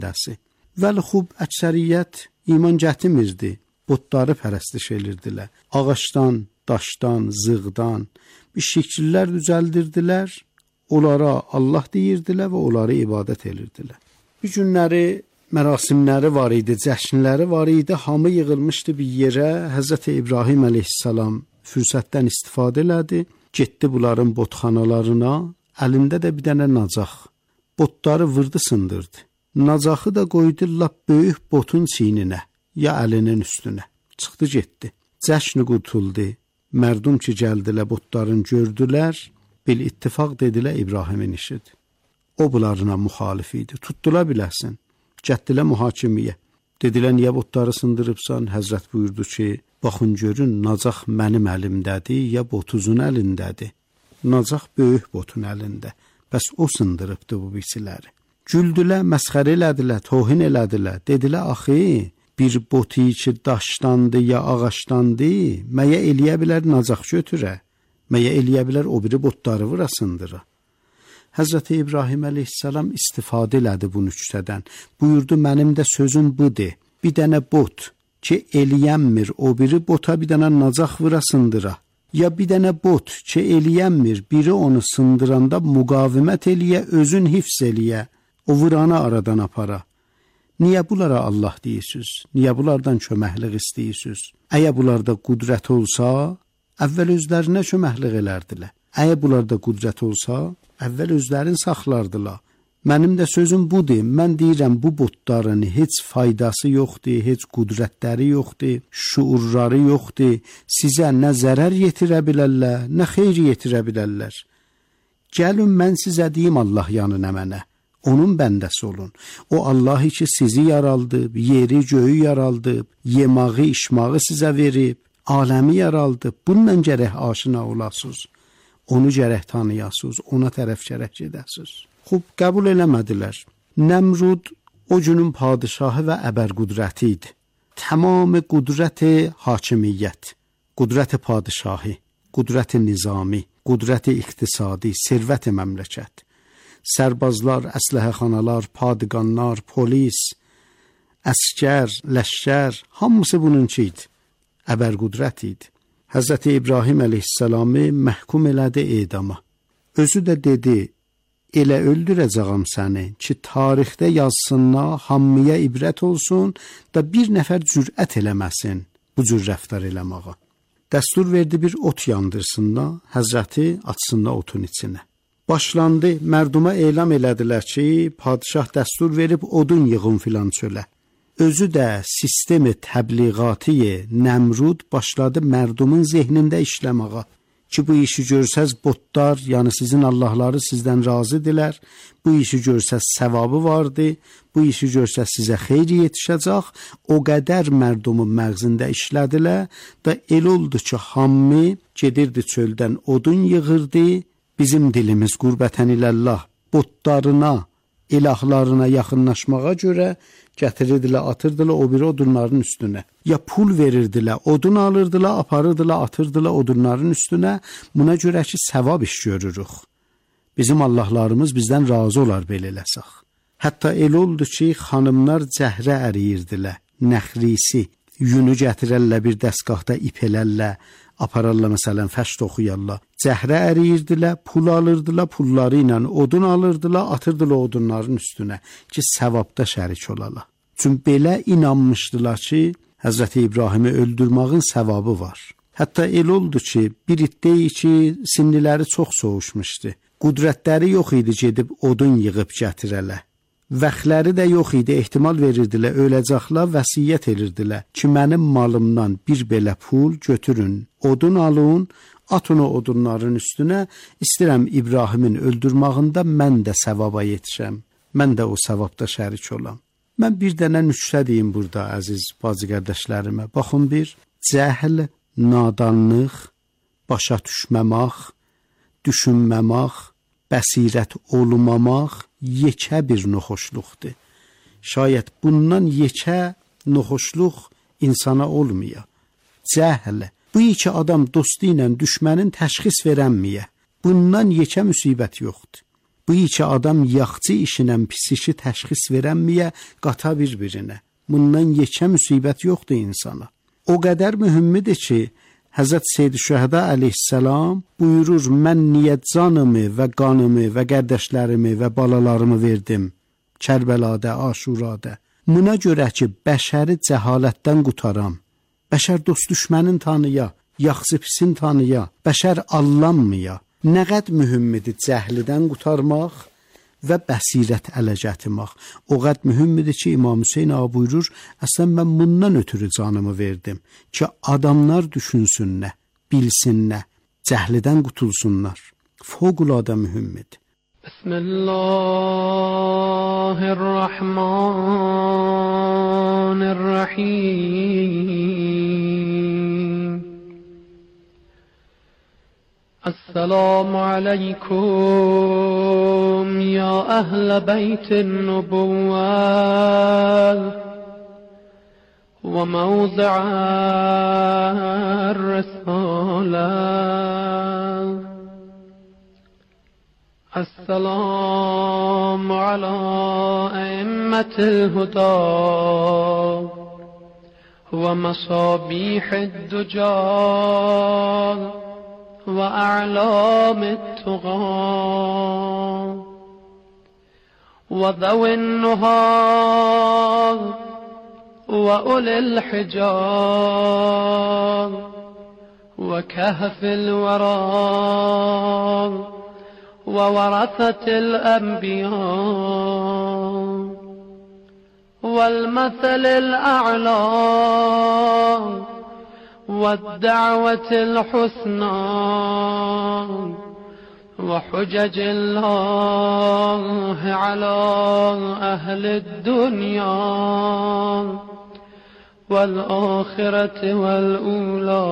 dəsi. Vəli xub əksəriyyət iman gətirmirdi. Butları pərəstiş edirdilər. Ağaçdan, daşdan, zığdan bir şəkillər düzəldirdilər. Onlara Allah deyirdilər və onları ibadət edirdilər. Bir günləri mərasimləri var idi, cəşnləri var idi. Hamı yığılmışdı bir yerə. Həzrəti İbrahim əleyhissalam fürsətdən istifadə elədi. Getdi bunların botxanalarına. Əlində də bir dənə nacaq. Botları vurdu, sındırdı. Nacaxı da qoydu lap böyük botun çiyninə, ya əlinin üstünə. Çıxdı, getdi. Cəşn qurtuldu. Mərdum ki gəldilər, botların gördülər. Bil ittifaq dedilər İbrahimin işidir. O bunlarına müxalif idi. Tutdular biləsin. Gətdilər mühakimiyə. Dedilər, niyə botları sındırıbsan? Həzrət buyurdu ki, baxın görün, nacax mənim əlimdədir, ya botuzun əlindədir. Nacax böyük botun əlində. Bəs o sındırıbdı bu birisiləri. Güldülər, məsxərə elədilər, tohin elədilər. Dedilər, axı, bir boti ki daşdandı ya ağaçdandı, məyə eləyə bilər nacax götürə, məyə eləyə bilər o biri botları vurasındıra. Həzrəti İbrahim əleyhissalam istifadə elədi bu nüktədən. Buyurdu, mənim də sözüm budur. Bir dənə bot ki eləyənmir, o biri bota bir dənə nacax vurasındıra. Ya bir dənə bot ki eləyənmir, biri onu sındıranda müqavimət eləyə, özün hifz eləyə. O vuranı aradan apara. Niyə bunlara Allah deyirsiniz? Niyə bunlardan köməklik istəyirsiniz? Əgər bunlarda qudrət olsa, əvvəl özlərinə köməklik elərdilər. Əgər bunlarda qudrət olsa, əvvəl özlərini saxlardılar. Mənim də sözüm budur. Mən deyirəm, bu botların heç faydası yoxdur, heç qudrətləri yoxdur, şuurları yoxdur. Sizə nə zərər yetirə bilərlər, nə xeyr yetirə bilərlər. Gəlin, mən sizə deyim Allah yanına mənə. Onun bəndəsi olun. O Allahı ki sizi yaraldıb, yeri göyü yaraldıb, yemağı, içmağı sizə verib, aləmi yaraldıb. Bununla gərək aşina olasınız. Onu gərək tanıyasınız, ona tərəf gərək gedəsiniz. Xub, qəbul eləmədilər. Nəmrud o günün padişahı və əbər qudrəti idi. Tamam qudrəti hakimiyyət, qudrəti padişahı, qudrəti nizami, qudrəti iqtisadi, sərvəti məmləkət. Sərbazlar, əsləhəxanalar, padiqanlar, polis, əskər, ləşkər, hamısı bununki idi. Əbər qudrət idi. Həzrəti İbrahim əleyhissalamı məhkum elədi edama. Özü də dedi, elə öldürəcəyəm səni ki, tarixdə yazsınlar, hamıya ibrət olsun da bir nəfər cürət eləməsin bu cür rəftar eləməyə. Dəstur verdi bir ot yandırsınlar, Həzrəti atsınlar otun içinə. Başlandı, mərduma elam elədilər ki, padişah dəstur verib odun yığın filan çölə. Özü də sistemi təbliğatı Nəmrud başladı mərdumun zehnində işləməyə. Ki bu işi görsəz botlar, yəni sizin Allahları sizdən razıdilər. Bu işi görsəz səvabı vardı. Bu işi görsəz sizə xeyri yetişəcək. O qədər mərdumun məğzində işlədilər və el oldu ki, hamı gedirdi çöldən odun yığırdı. Bizim dilimiz qurbətən iləllah botlarına, ilahlarına yaxınlaşmağa görə gətirirdilər, atırdılar o biri odunların üstünə. Ya pul verirdilər, odun alırdılar, aparırdılar, atırdılar odunların üstünə. Buna görə ki, səvab iş görürük. Bizim Allahlarımız bizdən razı olar belə eləsək. Hətta el oldu ki, xanımlar cəhrə əriyirdilər, nəxrisi, yünü gətirərlər bir dəstgahda ip elərlər, apararlar məsələn fəşt oxuyarlar. Cəhrə əriyirdilər, pul alırdılar, pulları ilə odun alırdılar, atırdılar odunların üstünə ki, səvabda şərik olalar. Çünki belə inanmışdılar ki, Həzrəti İbrahimi öldürməyin səvabı var. Hətta el oldu ki, bir iddeyi ki, sinniləri çox soğuşmuşdu. Qudrətləri yox idi gedib odun yığıb gətirələr. Vəxtləri də yox idi, ehtimal verirdilər, öləcəklər, vəsiyyət edirdilər ki, mənim malımdan bir belə pul götürün, odun alın, atın o odunların üstünə, istəyirəm İbrahimin öldürmağında mən də səvaba yetişəm, mən də o səvabda şərik olam. Mən bir dənə nüktə deyim burada, əziz bacı qardaşlarıma. Baxın bir, cəhl, nadanlıq, başa düşməmək, düşünməmək, bəsirət olmamaq yekə bir noxoşluqdur. Şayət bundan yekə noxoşluq insana olmaya. Cəhl, bu iki adam dostu ilə düşmənin təşxis verənməyə. Bundan yekə müsibət yoxdur. Bu Bu iki adam yaxşı işlə pis işi təşxis verənməyə qata bir-birinə. Bundan yekə müsibət yoxdur insana. O qədər mühümmidir ki, Həzrət Seyyid Şühəda əleyhissalam buyurur, mən niyyət canımı və qanımı və qardaşlarımı və balalarımı verdim Kərbəlada, Aşurada. Buna görə ki, bəşəri cəhalətdən qutaram. Bəşər dost düşmənin tanıya, yaxşı pisin tanıya, bəşər allanmaya. Nə qədər mühümmidir cəhlidən qutarmaq və bəsirət ələ gətirmək. O qədər mühümmidir ki, İmam Hüseyn ağa buyurur, əslən mən bundan ötürü canımı verdim ki, adamlar düşünsünlər, bilsinlər, cəhlidən qutulsunlar. Fövqəladə mühümmidir. Bismillahirrahmanirrahim. السلام عليكم يا أهل بيت النبوة وموضع الرسالة. السلام على أئمة الهدى ومصابيح الدجى وأعلام التقى وذوي النهى وأولي الحجى وكهف الورى وورثة الأنبياء والمثل الأعلى والدعوة الحسنى وحجج الله على أهل الدنيا والآخرة والأولى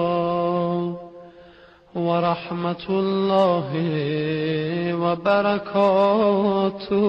ورحمة الله وبركاته.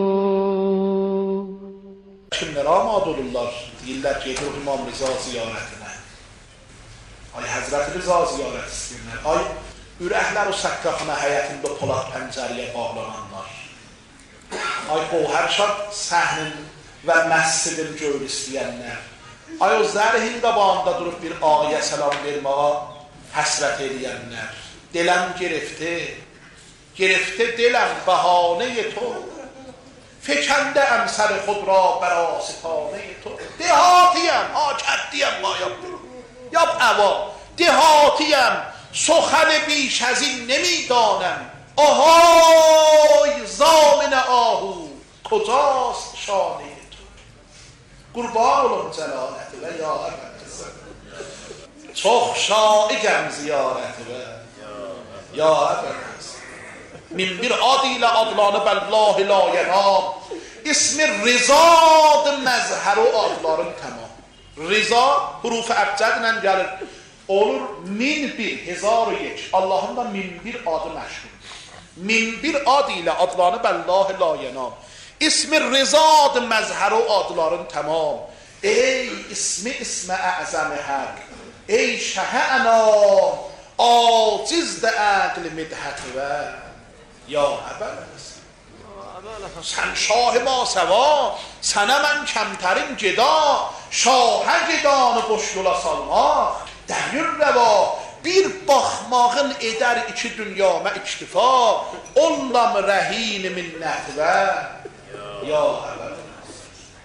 Kimler amadolurlar deyirlər ki, İmam Rıza ziyaretine. Ay Həzrət Rıza ziyaret istəyirlər. Ay ürəklər o səkkəxana həyətində polaq pəncəriyə bağlananlar. Ay Qovhərşad səhnin və məscidin gör istəyənlər. Ay o zərhin qabağında durub bir ağaya səlam verməyə həsrət edəyənlər. Deləm gerifte deləm bəhanə-i to. Fekende emsal خود را بر آستانه تو. دهاتیم آکردیم مایاب یاب عوا دهاتیم سخن بیش از این نمیدانم. آهای زامن آهو کجاست شانه تو. قربان اولم جلالت و یا ابد چخ شائگم زیارت و یا ابد من bir ad ilə adlanıb Allah la yenam. İsmi Rizad məzhər o adların tamam. Riza huruf əbcədlə gəlir. Olur 1001, 1001. Allahın da 1001 adı məşhur. 1001 ad ilə adlanıb Allah la yenam. İsmi Rizad məzhər o adların tamam. Ey ismi əzəmi haq. Ey şəhə ənam. Acizdə əqli midhət və یا ابلهست سن شاه ما سوا سنه من کمترین جدا شاه geddanı boş yola salmaq dəmir rəva bir baxmağın edər iki dünyama iktifa onlam rəhin minnət və ya ابلهست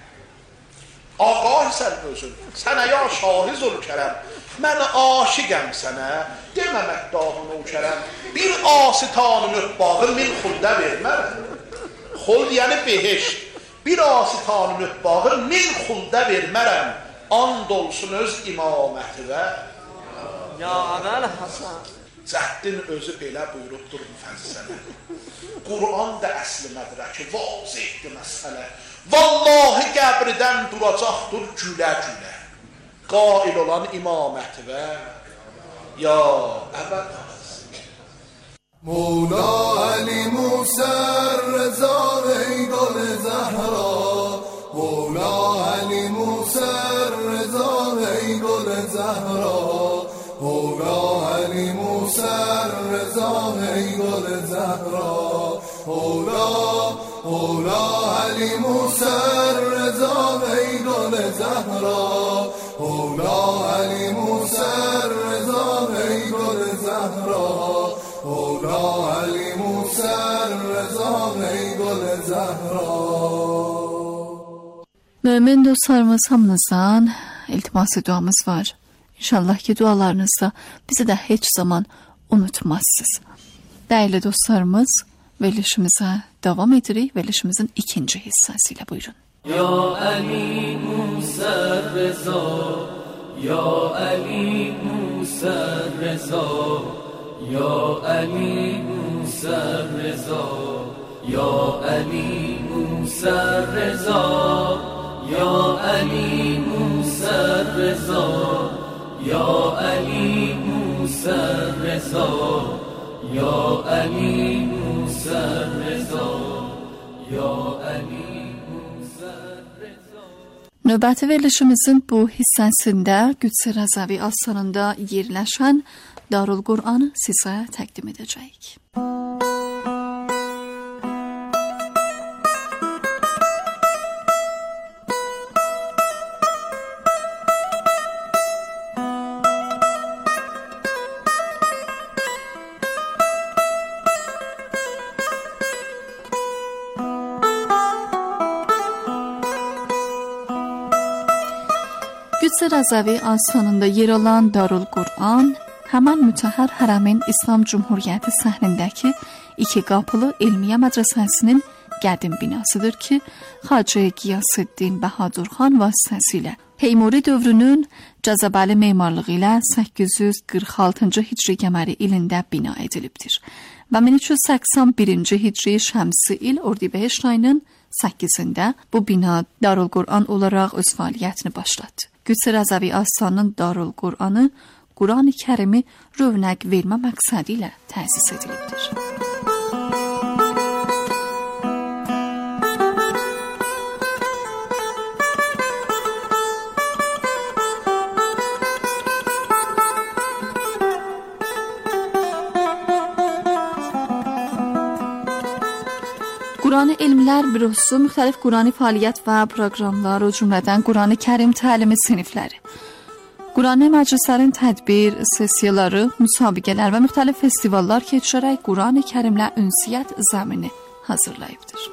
Ağah sən özün sənə ya şahı zülkərəm mən aşiqəm sənə deməmək dahını uçərəm bir asitanın ötbağı min xuldə vermərəm. Xuld yəni behişt. Bir asitanın ötbağı min xuldə vermərəm. And olsun öz imaməti və Ya Əbəl Həsən Cəddin özü belə buyurubdur müfəssələ. Qur'an da əsli mədrəki vazihdir məsələ. Vallahi qəbridən duracaqdır gülə-gülə. Qail olan imaməti və ya əbəd مولا علی موسی رضا ای گل زهرا مولا علی موسی رضا ای گل زهرا مولا علی موسی رضا ای گل زهرا اولا علی موسی رضا ای گل زهرا اولا علی موسی رضا ای گل زهرا اولا علی موسی رضا ey gol zahra. Mümin dostlarımız hamınızdan iltiması duamız var. İnşallah ki dualarınızda bizi de hiç zaman unutmazsınız. Değerli dostlarımız, verilişimize devam edirik. Verilişimizin ikinci hissesiyle buyurun. Ya Ali Musa Reza, Ya Ali Musa Reza, Ya Ali Musa Reza, Ya Ali Musa Reza, Ya Ali Musa Reza, Ya Ali Musa Reza, Ya Ali Musa Reza, Ya Ali Musa Reza. Növbəti verilişimizin bu hissəsində Qüdsə Rəzavi astanında yerləşən Darul Qur'anı sizə təqdim edəcəyik. Qüdsə Rəzavi astanında yer alan Darul Qur'an həmən Mütəhhər Hərəmin İslam Cumhuriyyəti səhnindəki iki qapılı Elmiyə Mədrəsəsinin qədim binasıdır ki, Xacə Qiyasəddin Bəhadur-xan vasitəsilə Teymuri dövrünün cəzəbəli memarlığı ilə 846-cı Hicri qəməri ilində bina edilibdir və 1381-ci Hicri şəmsi il Ordibehişt ayının 8-də bu bina Darul Qur'an olaraq öz fəaliyyətini başlatdı. Qüdsə Rəzavi astanının Darul Qur'anı Quran-ı Kərimi rövnəq vermə məqsədi ilə təsis edilibdir. Qurani Elmlər Bürosu müxtəlif Qurani fəaliyyət və proqramlar, o cümlədən Qurani Kərim təlimi sinifləri, Qurani məclislərin tədbir, sessiyaları, müsabiqələr və müxtəlif festivallar keçirərək Qurani Kərimlə ünsiyyət zəmini hazırlayıbdır.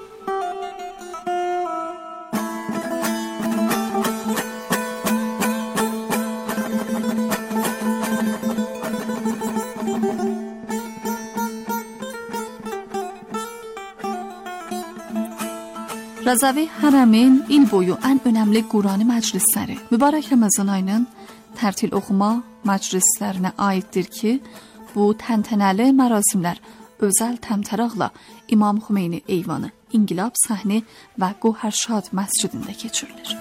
Rəzavi Hərəmin il boyu ən önəmli Qurani məclisləri mübarək Ramazan ayının tərtil oxuma məclislərinə aiddir ki, bu təntənəli mərasimlər özəl təmtəraqla İmam Xümeyni eyvanı, İnqilab səhni və Qohərşad məscidində keçirilir.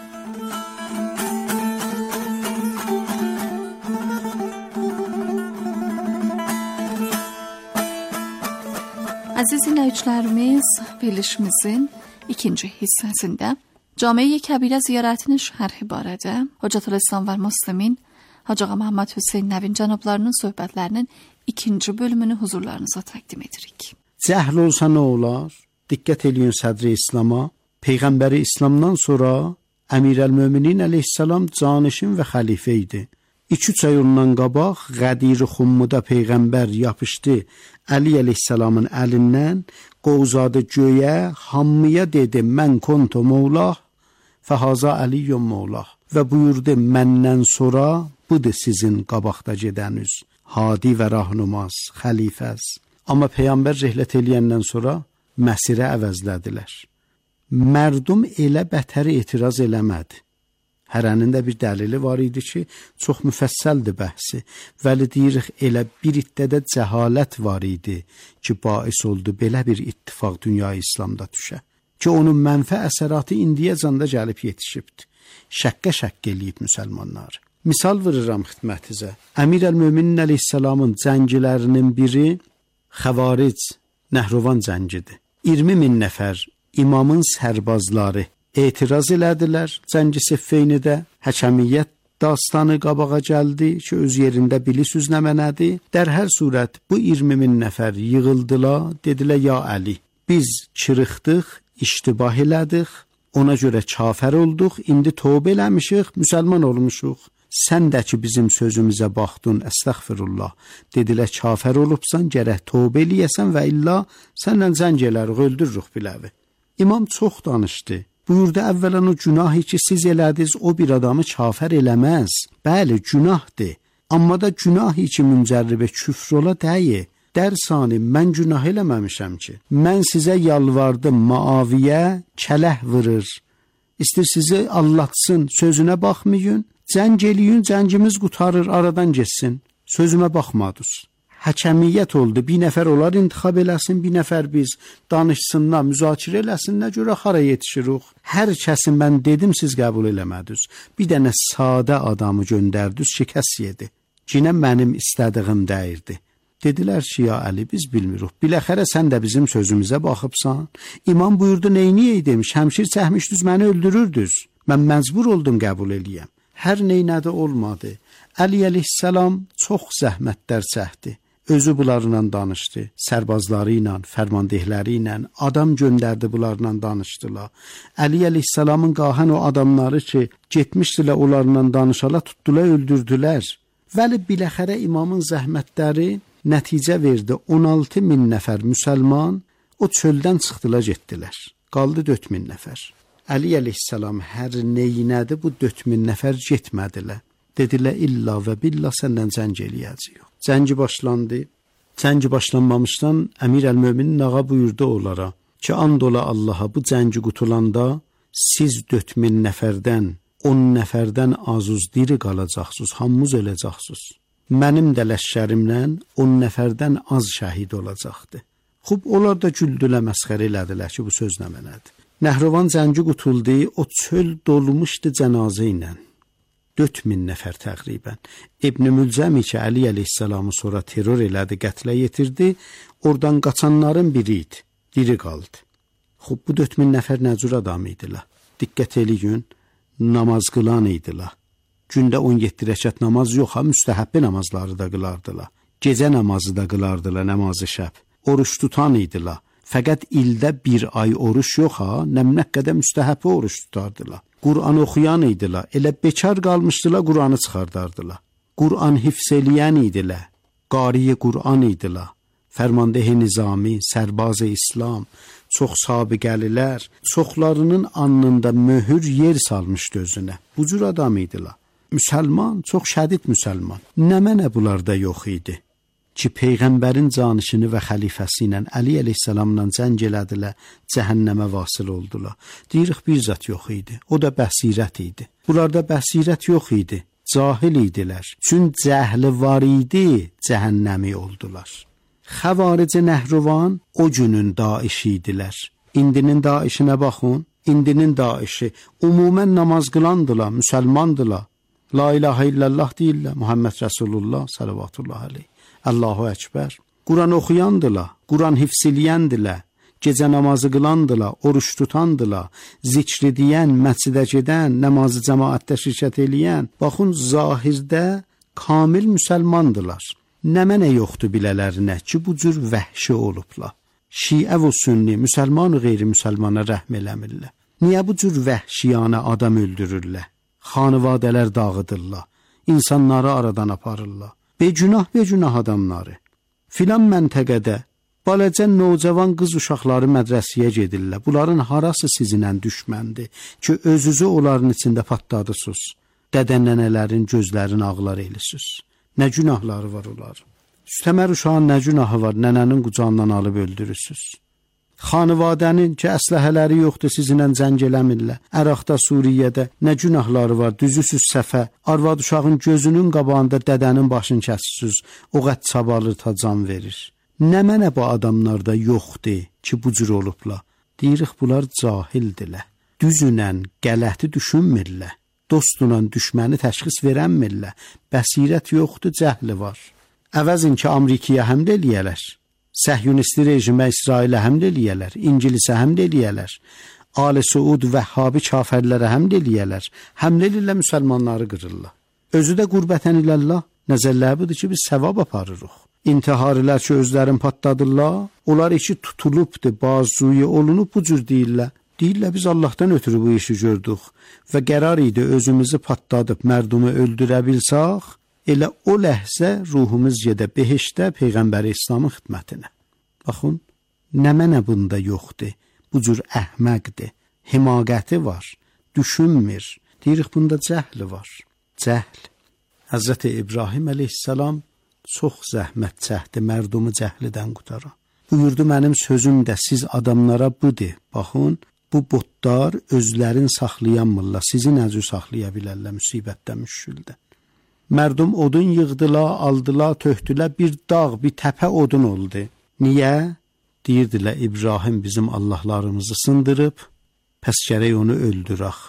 Əziz dinləyicilərimiz, verilişimizin ikinci hissəsində Cami-i Kəbirə ziyarətinin şərhi barədə Hocatül-İslam və Müslimin Hacı Ağa Məhəmməd Hüseyn Nəvin cənablarının söhbətlərinin ikinci bölümünü huzurlarınıza təqdim edirik. Cəhl olsa nə olar? Diqqət eləyin sədri İslama. Peyğəmbəri İslamdan sonra Əmirəl-Möminin əleyhissalam canişin və xəlifə idi. 2-3 ay ondan qabaq Qədir-i Xummuda Peyğəmbər yapışdı Əli əleyhissalamın əlindən, qovzadı göyə, hamıya dedi, mən konto mevlah, fəhaza Əliyyum mevlah və buyurdu, məndən sonra budur sizin qabaqda gedəniz, hadi və rahnumaz, xəlifəz. Amma Peyğəmbər rəhlət eləyəndən sonra məsirə əvəzlədilər. Mərdum elə bətəri etiraz eləmədi. Hərənin də bir dəlili var idi ki, çox müfəssəldir bəhsi. Vəli deyirik, elə bir iddədə cəhalət var idi ki, bais oldu belə bir ittifaq dünyayı İslamda düşə. Ki, onun mənfə əsəratı indiyəcən də gəlib yetişibdir. Şəqqə eləyib müsəlmanlar. Misal vururam xidmətinizə. Əmirəl-Möminin əleyhissalamın cəngilərinin biri Xəvaric, Nəhruvan cəngidir. 20.000 nəfər imamın sərbazları etiraz elədilər cəngi Siffeynidə. Həkəmiyyət dastanı qabağa gəldi ki, öz yerində bilis üznəmə nədir. Dər hər surət bu 20.000 nəfər yığıldılar, dedilər, ya Əli, Biz çırıxdıq, iştibah elədik, ona görə kafir olduq, indi tövbə eləmişik, müsəlman olmuşuq. Sən də ki bizim sözümüzə baxdın, əstəğfirullah. Dedilər kafir olubsan, gərək tövbə eləyəsən və illa səndən zəng elərik, öldürürük biləvi. İmam çox danışdı. Buyurdu əvvələn o günahı ki siz elədiniz, o bir adamı kafir eləməz. Bəli, günahdır. Amma da günahı ki müncərribə küfr ola dəyi. Dərsani, mən günah eləməmişəm ki. Mən sizə yalvardım, Muaviyə kələh vurur. İstir sizi allatsın, sözünə baxmayın. Zəng eləyin, zəngimiz qutarır, aradan geçsin. Sözümə baxmadınız. Həkəmiyyət oldu, bir nəfər olar intixab eləsin, bir nəfər biz danışsınlar, müzakirə eləsinlər, görə xara yetişirik. Hər kəsi mən dedim, siz qəbul eləmədiniz. Bir dənə sadə adamı göndərdiniz, şikəst yedi. Cinə mənim istədiyim dəyirdi. Dedilər ki, ya Əli, biz bilmirik. Biləxərə sən də bizim sözümüzə baxıbsan. İmam buyurdu, neyniyək demiş, həmşir çəkmişdiniz, məni öldürürdünüz. Mən məcbur oldum qəbul eləyəm. Hər neynədə olmadı. Əli əleyhissalam çox zəhmətlər çəkdi. Özü bunlarla danışdı. Sərbazları ilə, fərmandehləri ilə, adam göndərdi bunlarla danışdılar. Əli əleyhissalamın qahan o adamları ki, getmişdilər onlarla danışala, tutdular, öldürdülər. Vəli biləxərə imamın zəhmətləri nəticə verdi. 16 min nəfər müsəlman o çöldən çıxdılar, getdilər. Qaldı 4 min nəfər. Əli əleyhissalam hər neynədi, bu 4 min nəfər getmədilər. Dedilər, illa və billah səndən zəng eləyəcəyik. Zəngi başlandı. Zəngi başlanmamışdan Əmir əl-Möminin ağa buyurdu onlara ki, and ola Allaha, bu zəngi qutulanda siz 4 min nəfərdən 10 nəfərdən azuz diri qalacaqsınız, hamımız öləcəksiniz. Mənim də ləşkərimlə 10 nəfərdən az şəhid olacaqdı. Xub, onlar da güldülə, məsxərə elədilər ki, bu söz nə mənədir. Nəhrivan zəngi qutuldu, o çöl dolmuşdu cənazə ilə. 4000 nəfər təqribən. İbn-i Mülcəmi ki, Əli əleyhissalamı sonra terror elədi, qətlə yetirdi, oradan qaçanların biri idi, diri qaldı. Xub, bu 4000 nəfər nə cür adam idilər? Diqqət eləyin, namaz qılan idilər. Gündə 17 rəkat namaz yox, müstəhəbbi namazları da qılardılar. Gecə namazı da qılardılar, namazı şəb. Oruç tutan idilər. Fəqət ildə bir ay oruç yox, nə qədər müstəhəbbi oruç tutardılar. Qur'an oxuyan idilər. Elə bekar qalmışdılar, Qur'anı çıxardardılar. Qur'an hifz eləyən idilər. Qariyə Qur'an idilər. Fərmandeh Nizami, Sərbaz-ı İslam, çox sabiqəlilər, çoxlarının alnında möhür yer salmışdı özünə. Bu cür adam idilər. Müsəlman, çox şədid müsəlman. Nə mənə bunlarda yox idi ki, Peyğəmbərin canişini və xəlifəsi ilə Əli əleyhissalamla zəng elədilər, cəhənnəmə vasıl oldular. Deyirik, bir zat yox idi, o da bəsirət idi. Bunlarda bəsirət yox idi, cahil idilər. Çün cəhli var idi, cəhənnəmi oldular. Xəvaricə Nəhruvan o günün daişi idilər. İndinin daişinə baxın, indinin daişi umumən namaz qılandılar, müsəlmandılar. La ilahə illallah deyirlər, Muhammed Rasulullah salavatullah aleyh. Allahu Ekber. Kur'an okuyandılar, Kur'an hifziliyendilər, gecə namazı qılandılar, oruç tutandılar, zikri deyən, məscidə gedən, namazı cəmaətdə şirkət eləyən. Baxın, zahirdə kamil müsəlmandılar. Nə mənə yoxdur bilələrinə ki, bu cür vəhşi olublar. Şiə və sünni, müsəlman və qeyri-müsəlmana rəhm eləmirlər. Niyə bu cür vəhşiyanə adam öldürürlər? Xanivadələr dağıdırlar, insanları aradan aparırlar. Becünah adamları. Filan məntəqədə balaca nocavan qız uşaqları mədrəsəyə gedirlər. Bunların harası sizinlə düşməndir ki, özünüzü onların içində patladısınız. Dədənənələrin gözlərini ağlar elisiz. Nə günahları var onların? Üstəmər uşağın nə günahı var? Nənənin qucağından alıb öldürürsünüz. Xanivadənin ki, əsləhələri yoxdur, sizinlə zəng eləmirlər. Əraqda, Suriyədə nə günahları var? Düzüsüz səfə, arvad uşağın gözünün qabağında dədənin başını kəsirsiniz, o qət çabalır ta can verir. Nə mənə bu adamlarda yoxdur ki, bu cür olublar? Deyirik, bunlar cahildirlər. Düzünən qələti düşünmürlər. Dostla düşməni təşxis verənmirlər. Bəsirət yoxdur, cəhli var. Əvəzin ki, Amerikaya həmd eləyələr. Səhyunisti rejimə İsrailə həmd eləyələr, İngilisə həmd eləyələr, Ali Suud Vəhhabi kafirlərə həmd eləyələr, həmd eləyirlər müsəlmanları qırırlar. Özü də qurbətən iləllah, nəzərləri budur ki, biz səvab aparırıq. İntiharilər ki, özlərini patladırlar, onlar içi tutulubdur, bazuyu olunub bu cür deyirlər. Deyirlər, biz Allahdan ötürü bu işi gördük və qərar idi özümüzü patladıb mərdumu öldürə bilsək, elə o ləhzə ruhumuz gedə behişdə Peyğəmbər İslamın xidmətinə. Baxın, nə mənə bunda yoxdur, bu cür əhməqdir, himaqəti var, düşünmür, deyirik bunda cəhli var, cəhl. Həzrəti İbrahim əleyhissalam çox zəhmət çəkdi mərdumu cəhlidən qutara. Buyurdu, mənim sözüm də siz adamlara budur, baxın, bu botlar özlərin saxlayanmırlar, sizi necə saxlaya bilərlər müsibətdən, müşküldən. Mərdum odun yığdılar, aldılar, tökdülər, bir dağ, bir təpə odun oldu. Niyə? Deyirdilər, İbrahim bizim Allahlarımızı sındırıb, pəs gərək onu öldürək.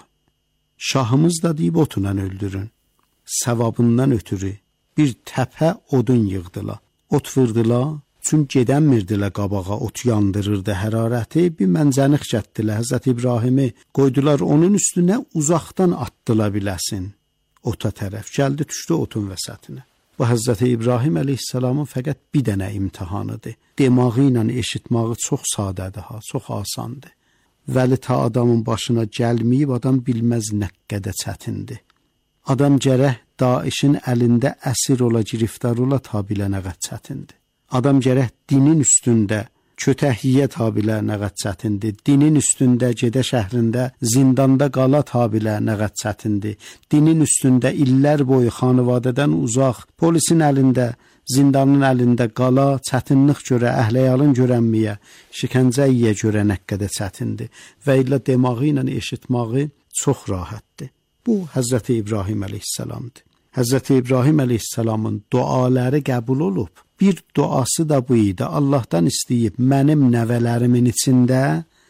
Şahımız da deyib otla öldürün. Savabından ötürü bir təpə odun yığdılar, ot vurdular. Çünki gedənmirdilər qabağa, ot yandırırdı hərarəti, bir mənzəniq gətdilər, Həzrət İbrahimi qoydular onun üstünə, uzaqdan atdıla biləsin, ota tərəf, gəldi düşdü otun vəsətinə. Bu Həzrət İbrahim əleyhissalamın fəqət bir dənə imtihanıdır, demağı ilə eşitmağı çox sadədir, çox asandır. Vəli ta adamın başına gəlməyib, adam bilməz nə qədər çətindir. Adam gərək Daişin əlində əsir ola, giriftar ola, ta bilə nə qədər çətindir. Adam gərək dinin üstündə kötəhliyə tabilə nəqət çətindir. Dinin üstündə gedə şəhrində zindanda qala tabilə nəqət çətindir. Dinin üstündə illər boyu xanavadədən uzaq, polisin əlində, zindanın əlində qala, çətinlik görə, əhləyalın görənməyə, şikəncəyə görə nə qədər çətindir. Və ilə demağı ilə eşitmağı çox rahatdır. Bu Həzrəti İbrahim əleyhissalamdır. Həzrəti İbrahim əleyhissalamın duaları qəbul olub. Bir duası da bu idi, Allahdan istəyib mənim nəvələrimin içində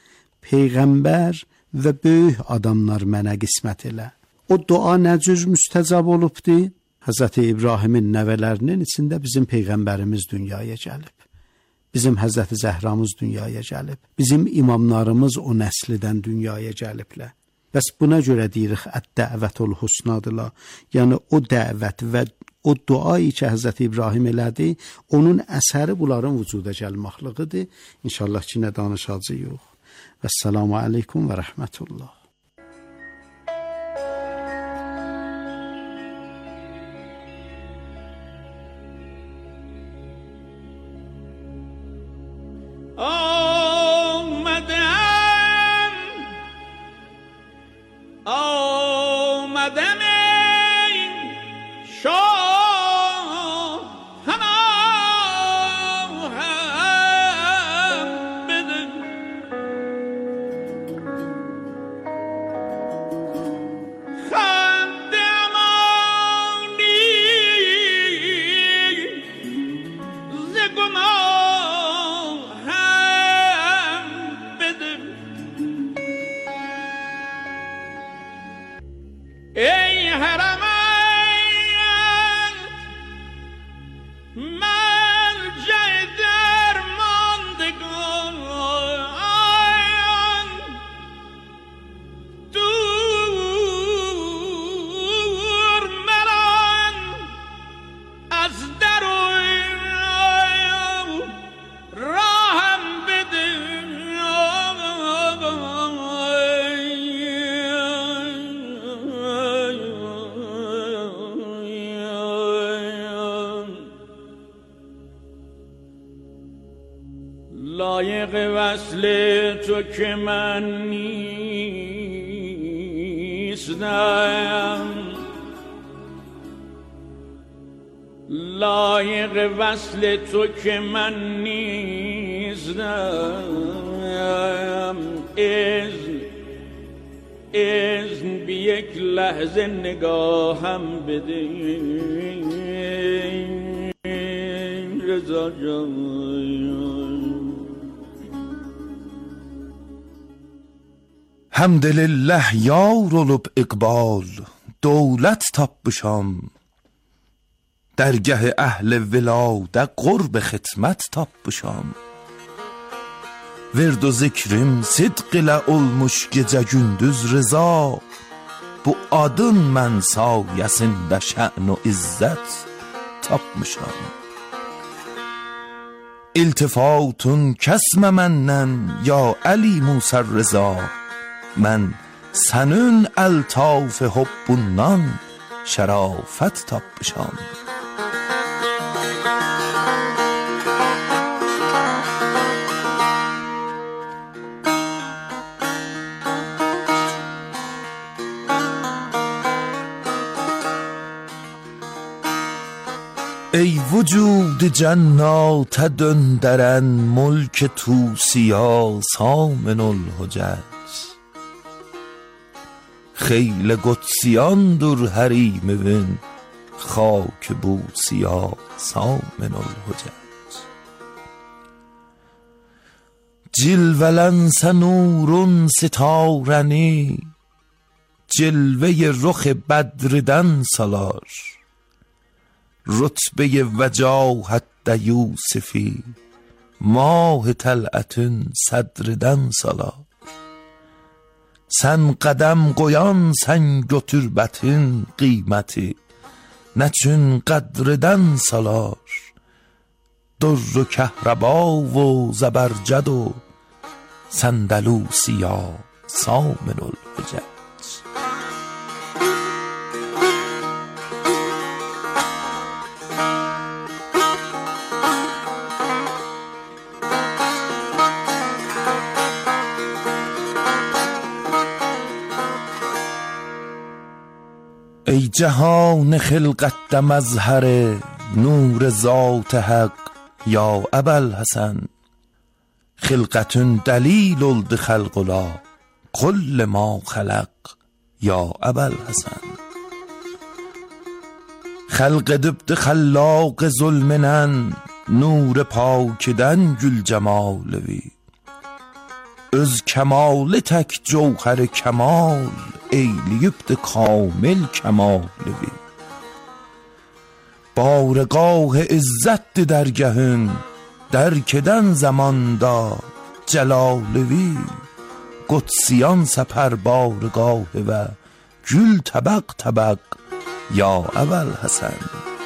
Peyğəmbər və böyük adamlar mənə qismət elə. O dua nə cür müstəcab olubdu? Həzrəti İbrahimin nəvələrinin içində bizim Peyğəmbərimiz dünyaya gəlib. Bizim Həzrəti Zəhramız dünyaya gəlib. Bizim imamlarımız o nəslidən dünyaya gəliblər. Bəs buna görə deyirik ət-dəvətul husnadılar. Yəni o dəvət və o duayı ki Həzrəti İbrahim elədi, onun əsəri bunların vücuda gəlməkliğidir. İnşallah ki nə danışacağıq. Vəssalamu aleykum və rəhmətullah. لایق وصل تو که من نیستم، لایق وصل تو که من نیستم، اذن بی یک لحظه نگاهم بده رضا جان. Həmdülillah yar olub iqbal, dövlət tapmışam, dərgah-ı əhl-i viladə qurb xidmət tapmışam. Vird و zikrim sidq ilə olmuş gecə gündüz rıza, bu adın mənsayəsində şən و izzət tapmışam. التفاتون کسم منن یا علی موسی رضا من سنون الطاف حبونان شرافت تابشان. ای وجود جنات دندرن ملک توسیا سامن الحجج خیل قدسیان در حریم بن خاک بوسیا سامن الحجج جلولن سنورون ستارنی جلوه رخ بدردن سالار رتبه وجاهت د یوسفی ماه طلعتن صدردن سالار sen qədəm qoyan sən götür bətin qiyməti nə çün qədrdən salar durru kəhrəba və zəbərcəd و səndəlusiya saminul hücəc. ای جهان خلقت مظهر نور ذات حق یا ابوالحسن خلقتون دلیل الد خلق لا کل ما خلق یا ابوالحسن خلق دبد خلاق ظلمنن نور پاکدن گل جمالوی öz kemali tek cevher kemal eyleyip de kamil kemalevi bargah izzet dergahın derkeden zamanda celalevi قدسیان سپر بارگاه و گل طبق طبق یا ابوالحسن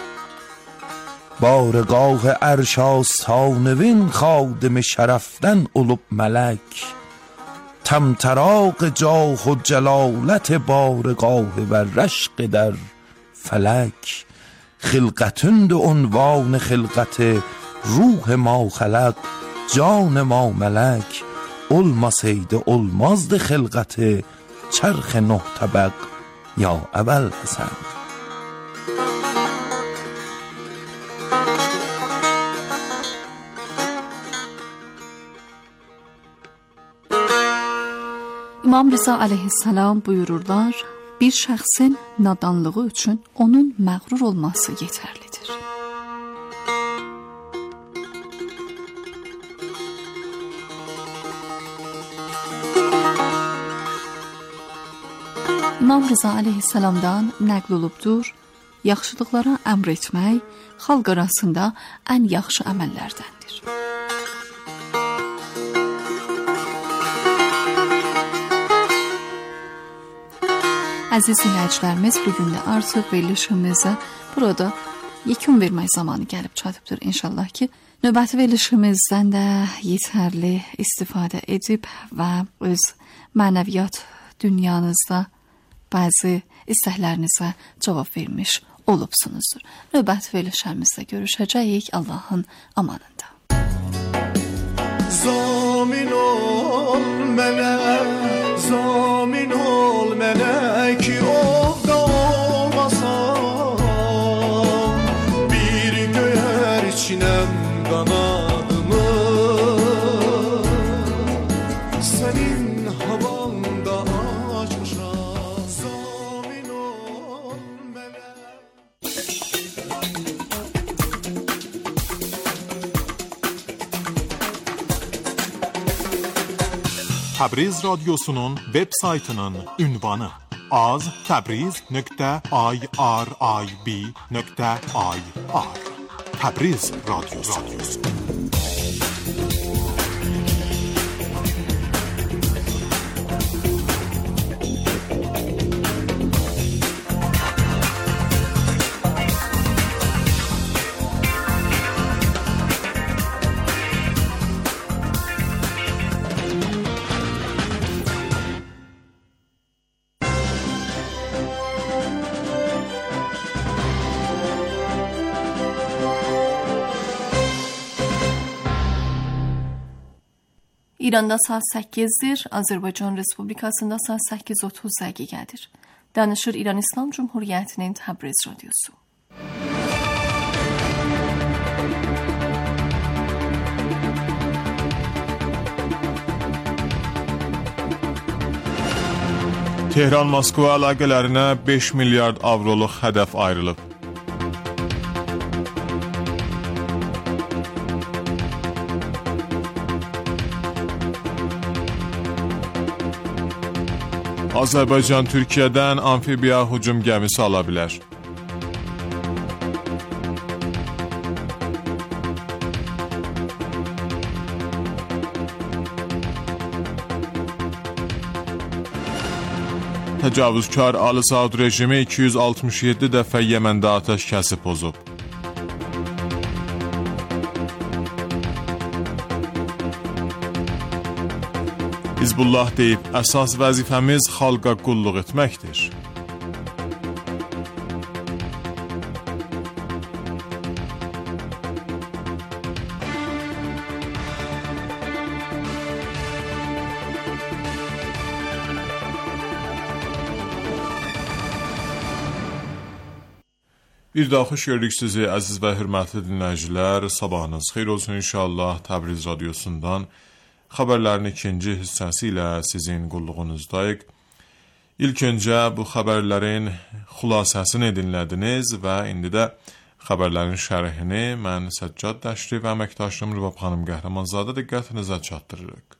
بارگاه عرش آستانوین خادم شرفتن اولوب ملک طمطراق جاه و جلالت بارگاه و رشق در فلک خلقتند عنوان خلقت روح ما خلق جان ما ملک olmasaydı olmazdı خلقت چرخ نه طبق یا ابوالحسن. İmam Rıza aleyhisselam buyururlar, bir şəxsin nadanlığı üçün onun məğrur olması yetərlidir. İmam Rıza aleyhisselamdan nəql olubdur, yaxşılıqlara əmr etmək xalq arasında ən yaxşı əməllərdəndir. Əziz dinləyicilərimiz, bugün də artıq verilişimizə burada yekun vermək zamanı gəlib çatıbdır. İnşallah ki, növbəti verilişimizdən də yetərli istifadə edib və öz mənəviyyat dünyanızda bəzi istəklərinizə cavab vermiş olubsunuzdur. Növbəti verilişimizdə görüşəcəyik. Allahın amanında. Zamin ol mənə, zamin ol mənə ki ovda olmasam bir göyər içinəm qanadımı sənin havanda açmışam zamin ol mənə. Təbriz Radyosu'nun web saytının ünvanı az-tabriz.irib.ir Təbriz Radyosu. İranda saat 8-dir, Azərbaycan Respublikasında saat 8:30 dəqiqədir. Danışır İran İslam Cumhuriyyətinin Təbriz radiosu. Tehran-Moskva əlaqələrinə 5 milyard avroluq hədəf ayrılıb. Azərbaycan Türkiyədən amfibiya hücum gəmisi ala bilər. Təcavüzkar Ali Saud rejimi 267 dəfə Yəməndə atəşkəsi pozub. Hizbullah deyib, əsas vəzifəmiz xalqa qulluq etməkdir. Bir daha xoş gördük sizi əziz və hörmətli dinləyicilər. Sabahınız xeyir olsun inşallah. Təbriz radiosundan xəbərlərin ikinci hissəsi ilə sizin qulluğunuzdayıq. İlk öncə bu xəbərlərin xülasəsini dinlədiniz və indi də xəbərlərin şərhini mən Səccad Dəşri və əməkdaşım Rübab xanım Qəhrəmanzadə diqqətinizə çatdırırıq.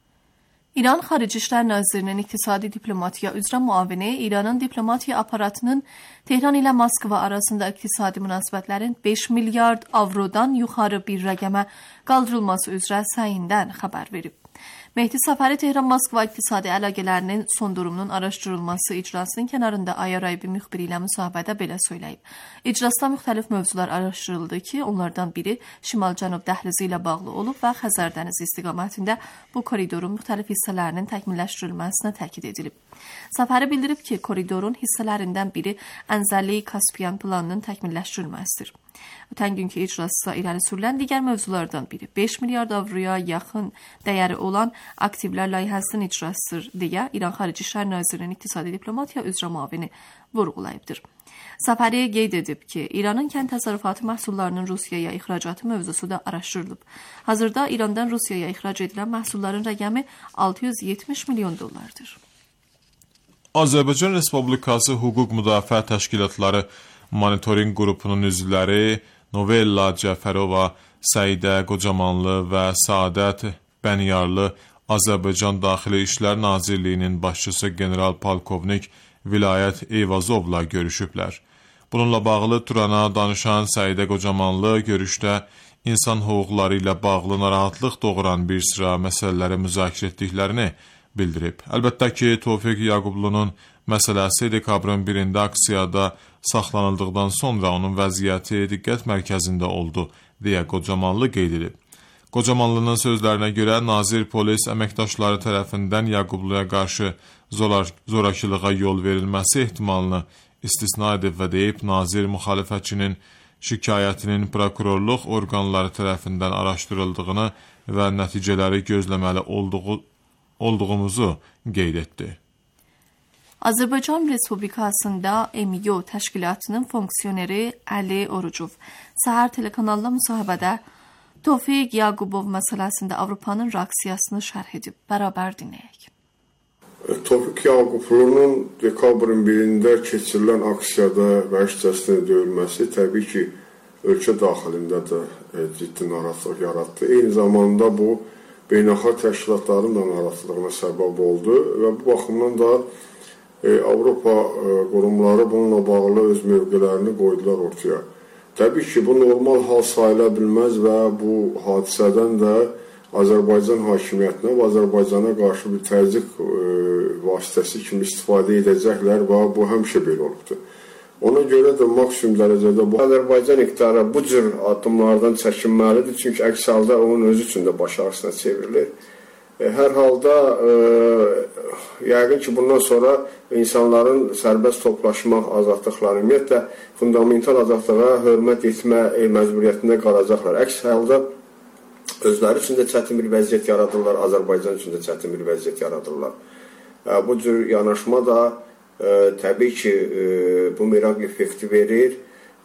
İran Xarici İşlər Nazirinin İqtisadi Diplomatiya üzrə müavini İranın diplomatiya aparatının Tehran ilə Moskva arasında iqtisadi münasibətlərin 5 milyard avrodan yuxarı bir rəqəmə qaldırılması üzrə səyindən xəbər verib. Mehdi Səfəri Tehran-Moskva iqtisadi əlaqələrinin son durumunun araşdırılması iclasının kənarında IRIB müxbiri ilə müsahibədə belə söyləyib. İclasda müxtəlif mövzular araşdırıldı ki, onlardan biri Şimal-Cənub dəhlizi ilə bağlı olub və Xəzər dənizi istiqamətində bu koridorun müxtəlif hissələrinin təkmilləşdirilməsinə təkid edilib. Səfəri bildirib ki, koridorun hissələrindən biri Ənzəli-Kaspiyan planının təkmilləşdirilməsidir. Ötən günkü iclasda irəli sürülən digər mövzulardan biri 5 milyard avroya yaxın dəyəri olan aktivlər layihəsinin icrasıdır deyə İran Xarici İşlər Nazirinin İqtisadi Diplomatiya üzrə müavini vurğulayıbdır. Səfəri qeyd edib ki, İranın kənd təsərrüfatı məhsullarının Rusiyaya ixracatı mövzusu da araşdırılıb. Hazırda İrandan Rusiyaya ixrac edilən məhsulların rəqəmi 670 milyon dollardır. Azərbaycan Respublikası Hüquq Müdafiə Təşkilatları Monitoring qrupunun üzvləri Novella Cəfərova, Səidə Qocamanlı və Saadət Bəniyarlı Azərbaycan Daxili İşlər Nazirliyinin başçısı general-polkovnik Vilayət Eyvazovla görüşüblər. Bununla bağlı Turana danışan Səidə Qocamanlı görüşdə insan hüquqları ilə bağlı narahatlıq doğuran bir sıra məsələləri müzakirə etdiklərini bildirib. Əlbəttə ki, Tofiq Yaqublu'nun məsələsi dekabrın 1-də aksiyada saxlanıldıqdan sonra onun vəziyyəti diqqət mərkəzində oldu, deyə Qocamanlı qeyd edib. Qocamanlının sözlərinə görə nazir polis əməkdaşları tərəfindən Yaqubluya qarşı zorakılığa yol verilməsi ehtimalını istisna edib və deyib, nazir müxalifətçinin şikayətinin prokurorluq orqanları tərəfindən araşdırıldığını və nəticələri gözləməli olduğumuzu qeyd etdi. Azərbaycan Respublikasında MYO təşkilatının fonksiyoneri Əli Orucov Səhər telekanalına müsahibədə Tofiq Yaqubov məsələsində Avropanın reaksiyasını şərh edib. Bərabər dinləyək. Tofiq Yaqublu'nun dekabrın 1-də keçirilən aksiyada vəhşicəsinə döyülməsi təbii ki, ölkə daxilində də ciddi narahatlıq yaratdı. Eyni zamanda bu beynəlxalq təşkilatların da narahatlığına səbəb oldu və bu baxımdan da Avropa qurumları bununla bağlı öz mövqelərini qoydular ortaya. Təbii ki, bu normal hal sayıla bilməz və bu hadisədən də Azərbaycan hakimiyyətinə və Azərbaycana qarşı bir təzyiq vasitəsi kimi istifadə edəcəklər və bu həmişə belə olubdur. Ona görə də maksimum dərəcədə bu Azərbaycan iqtidarı bu cür addımlardan çəkinməlidir, çünki əks halda onun özü üçün də baş ağrısına çevrilir. Hər halda yəqin ki, bundan sonra insanların sərbəst toplaşmaq azadlıqları, ümumiyyətlə fundamental azadlığa hörmət etmə məcburiyyətində qalacaqlar. Əks halda özləri üçün də çətin bir vəziyyət yaradırlar, Azərbaycan üçün də çətin bir vəziyyət yaradırlar. Bu cür yanaşma da təbii ki, bumerang effekti verir.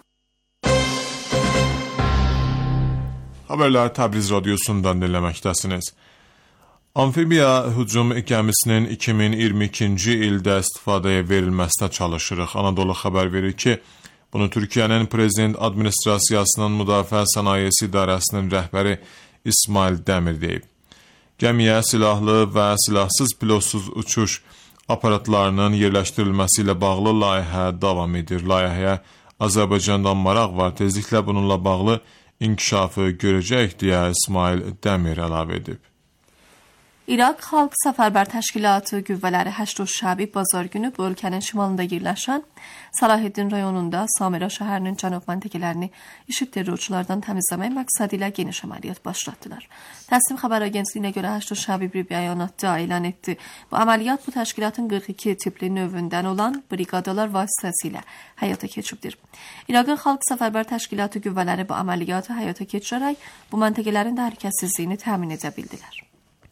Haberler Təbriz Radyosu'ndan dinləməkdəsiniz. Amfibiya hücum gəmisinin 2022-ci ildə istifadəyə verilməsinə çalışırıq. Anadolu xəbər verir ki, bunu Türkiyənin Prezident Administrasiyasının Müdafiə Sənayesi İdarəsinin rəhbəri İsmail Dəmir deyib. Gəmiyə silahlı və silahsız pilotsuz uçuş aparatlarının yerləşdirilməsi ilə bağlı layihə davam edir. Layihəyə Azərbaycandan maraq var. Tezliklə bununla bağlı inkişafı görəcək deyə İsmail Dəmir əlavə edib. İraq Xalq Səfərbər Təşkilatı qüvvələri 8 şəbi bazar günü bu ölkənin şimalında yerləşən Salahiddin rayonunda Samira şəhərinin cənub məntəqələrini IŞİD terrorçulardan təmizləmək məqsədi ilə geniş əməliyyat başlatdılar. Təsnim xəbər agentliyinə görə 8 şəbi bir bəyanatda elan etdi. Bu əməliyyat bu təşkilatın 42 tipli növündən olan briqadalar vasitəsilə həyata keçibdir. İraqın Xalq Səfərbər Təşkilatı qüvvələri bu əməliyyatı həyata keçirərək bu məntəqələrin təhlükəsizliyini təmin edə bildilər.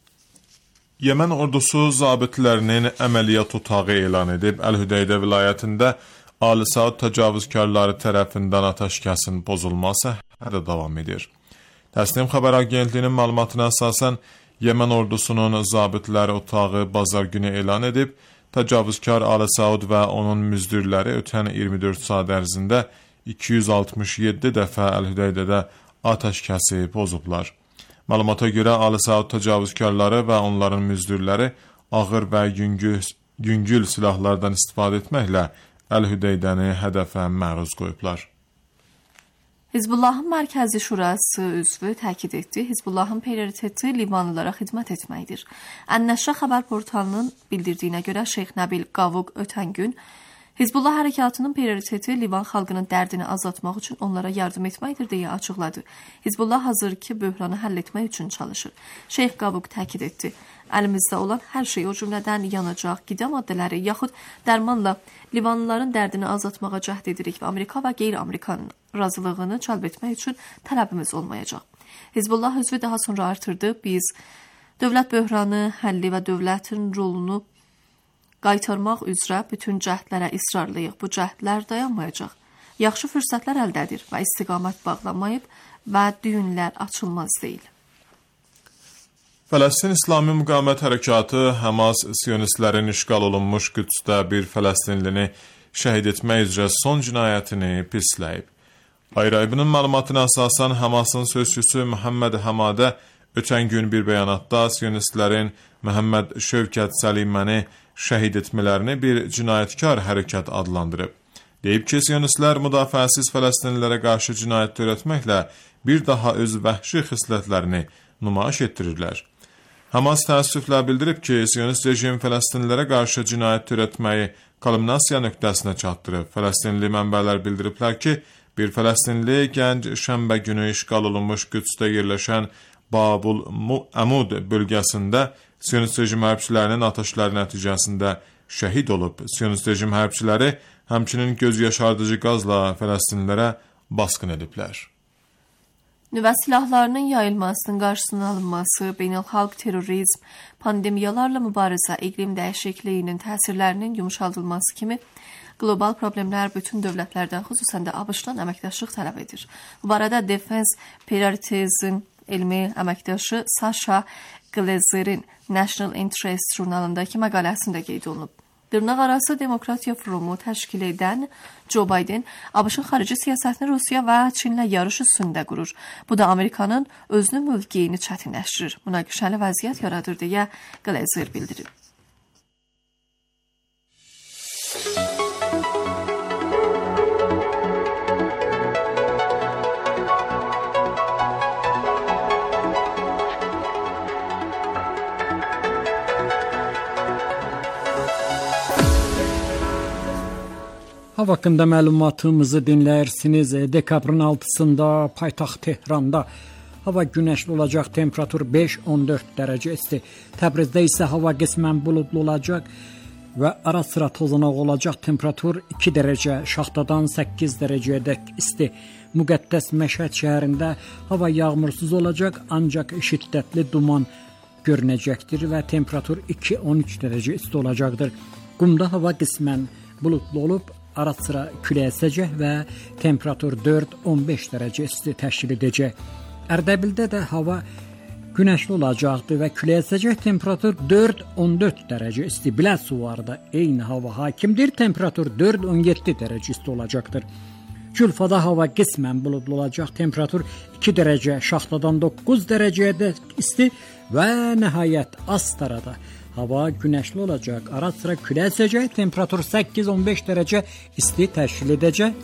Yemen ordusu zabitlərinin əməliyyat otağı elan edib. Əl-Hüdeydə vilayətində Ali Saud təcavüzkarları tərəfindən atəşkəsin pozulması hələ davam edir. Təsnim xəbər agentliyinin məlumatına əsasən Yemen ordusunun zabitləri otağı bazar günü elan edib. Təcavüzkar Ali Saud və onun müzdürləri ötən 24 saat ərzində 267 dəfə Əl-Hüdeydədə atəşkəsi pozublar. Məlumata görə Ali Saud təcavüzkarları və onların müzdürləri ağır və yüngül silahlardan istifadə etməklə Əl-Hüdeydəni hədəfə məruz qoyublar. Hizbullahın Mərkəzi Şurası üzvü təkid etdi, Hizbullahın prioriteti Livanlılara xidmət etməkdir. Ən-Nəşrə xəbər portalının bildirdiyinə görə Şeyx Nəbil Qavuq ötən gün Hizbullah hərəkatının prioriteti Livan xalqının dərdini azaltmaq üçün onlara yardım etməkdir deyə açıqladı. Hizbullah hazırki böhranı həll etmək üçün çalışır. Şeyx Qavuq təkid etdi. Əlimizdə olan hər şey, o cümlədən yanacaq, qida maddələri yaxud dərmanla Livanlıların dərdini azaltmağa cəhd edirik və Amerika və qeyri-Amerikanın razılığını cəlb etmək üçün tələbimiz olmayacaq. Hizbullah üzvü daha sonra artırdı. Biz dövlət böhranı həlli və dövlətin rolunu qaytarmaq üzrə bütün cəhdlərə israrlıyıq. Bu cəhdlər dayanmayacaq. Yaxşı fürsətlər əldə edir və istiqamət bağlamayıb və düyünlər açılmaz deyil. Fələstin İslami Müqavimət Hərəkatı Həmas Siyonistlərin işğal olunmuş Qüdsdə bir Fələstinlini şəhid etmək üzrə son cinayətini pisləyib. Ayrayibinin məlumatına əsasən Həmasın sözçüsü Məhəmməd Həmadə ötən gün bir bəyanatda Siyonistlərin Məhəmməd Şövkət Səliməni şəhid etmələrini bir cinayətkar hərəkət adlandırıb. Deyib ki, Siyonistlər müdafiəsiz Fələstinlilərə qarşı cinayət törətməklə bir daha öz vəhşi xislətlərini nümayiş etdirirlər. Həmas təəssüflə bildirib ki, Siyonist rejim Fələstinlilərə qarşı cinayət törətməyi kulminasiya nöqtəsinə çatdırıb. Fələstinli mənbələr bildiriblər ki, bir Fələstinli gənc şənbə günü işğal olunmuş Qüdsdə yerləşən Babul Əmud bölgəsində Siyonist rejim hərbçilərinin atəşləri nəticəsində şəhid olub. Siyonist rejim hərbçiləri həmçinin göz yaşardıcı qazla Fələstinlilərə basqın ediblər. Nüvə silahlarının yayılmasının qarşısının alınması, beynəlxalq terrorizm, pandemiyalarla mübarizə, iqlim dəyişikliyinin təsirlərinin yumşaldılması kimi qlobal problemlər bütün dövlətlərdən, xüsusən də ABŞ-dan əməkdaşlıq tələb edir. Bu barədə Defense Priorities-in elmi əməkdaşı Sasha Glazerin National Interest jurnalındakı məqaləsində qeyd olunub. Dırnaqarası Demokratiya Forumu təşkil edən Joe Biden ABŞ-ın xarici siyasətini Rusiya və Çinlə yarış üstündə qurur. Bu da Amerikanın özünün mövqeyini çətinləşdirir. Münaqişəli vəziyyət yaradır deyə Glazer bildirib. Hava haqqında məlumatımızı dinləyirsiniz. Dekabrın 6-sında paytaxt Tehranda hava günəşli olacaq, temperatur 5-14 dərəcə isti. Təbrizdə isə hava qismən buludlu olacaq və ara sıra tozanaq olacaq. Temperatur 2 dərəcə, şaxtadan 8 dərəcəyədək isti. Müqəddəs Məşhəd şəhərində hava yağmursuz olacaq, ancaq şiddətli duman görünəcəkdir və temperatur 2-13 dərəcə isti olacaqdır. Qumda hava qismən buludlu olub, ara sıra külək əsəcək və temperatur 4-15 dərəcə isti təşkil edəcək. Ərdəbildə də hava günəşli olacaqdır və külək əsəcək, temperatur 4-14 dərəcə isti. Biləsuvarda eyni hava hakimdir, temperatur 4-17 dərəcə isti olacaqdır. Culfada hava qismən buludlu olacaq, temperatur 2 dərəcə, Şaxtadan 9 dərəcəyə isti və nəhayət Astarada hava günəşli olacaq, ara sıra külək əsəcək, temperatur 8-15 dərəcə isti təşkil edəcək.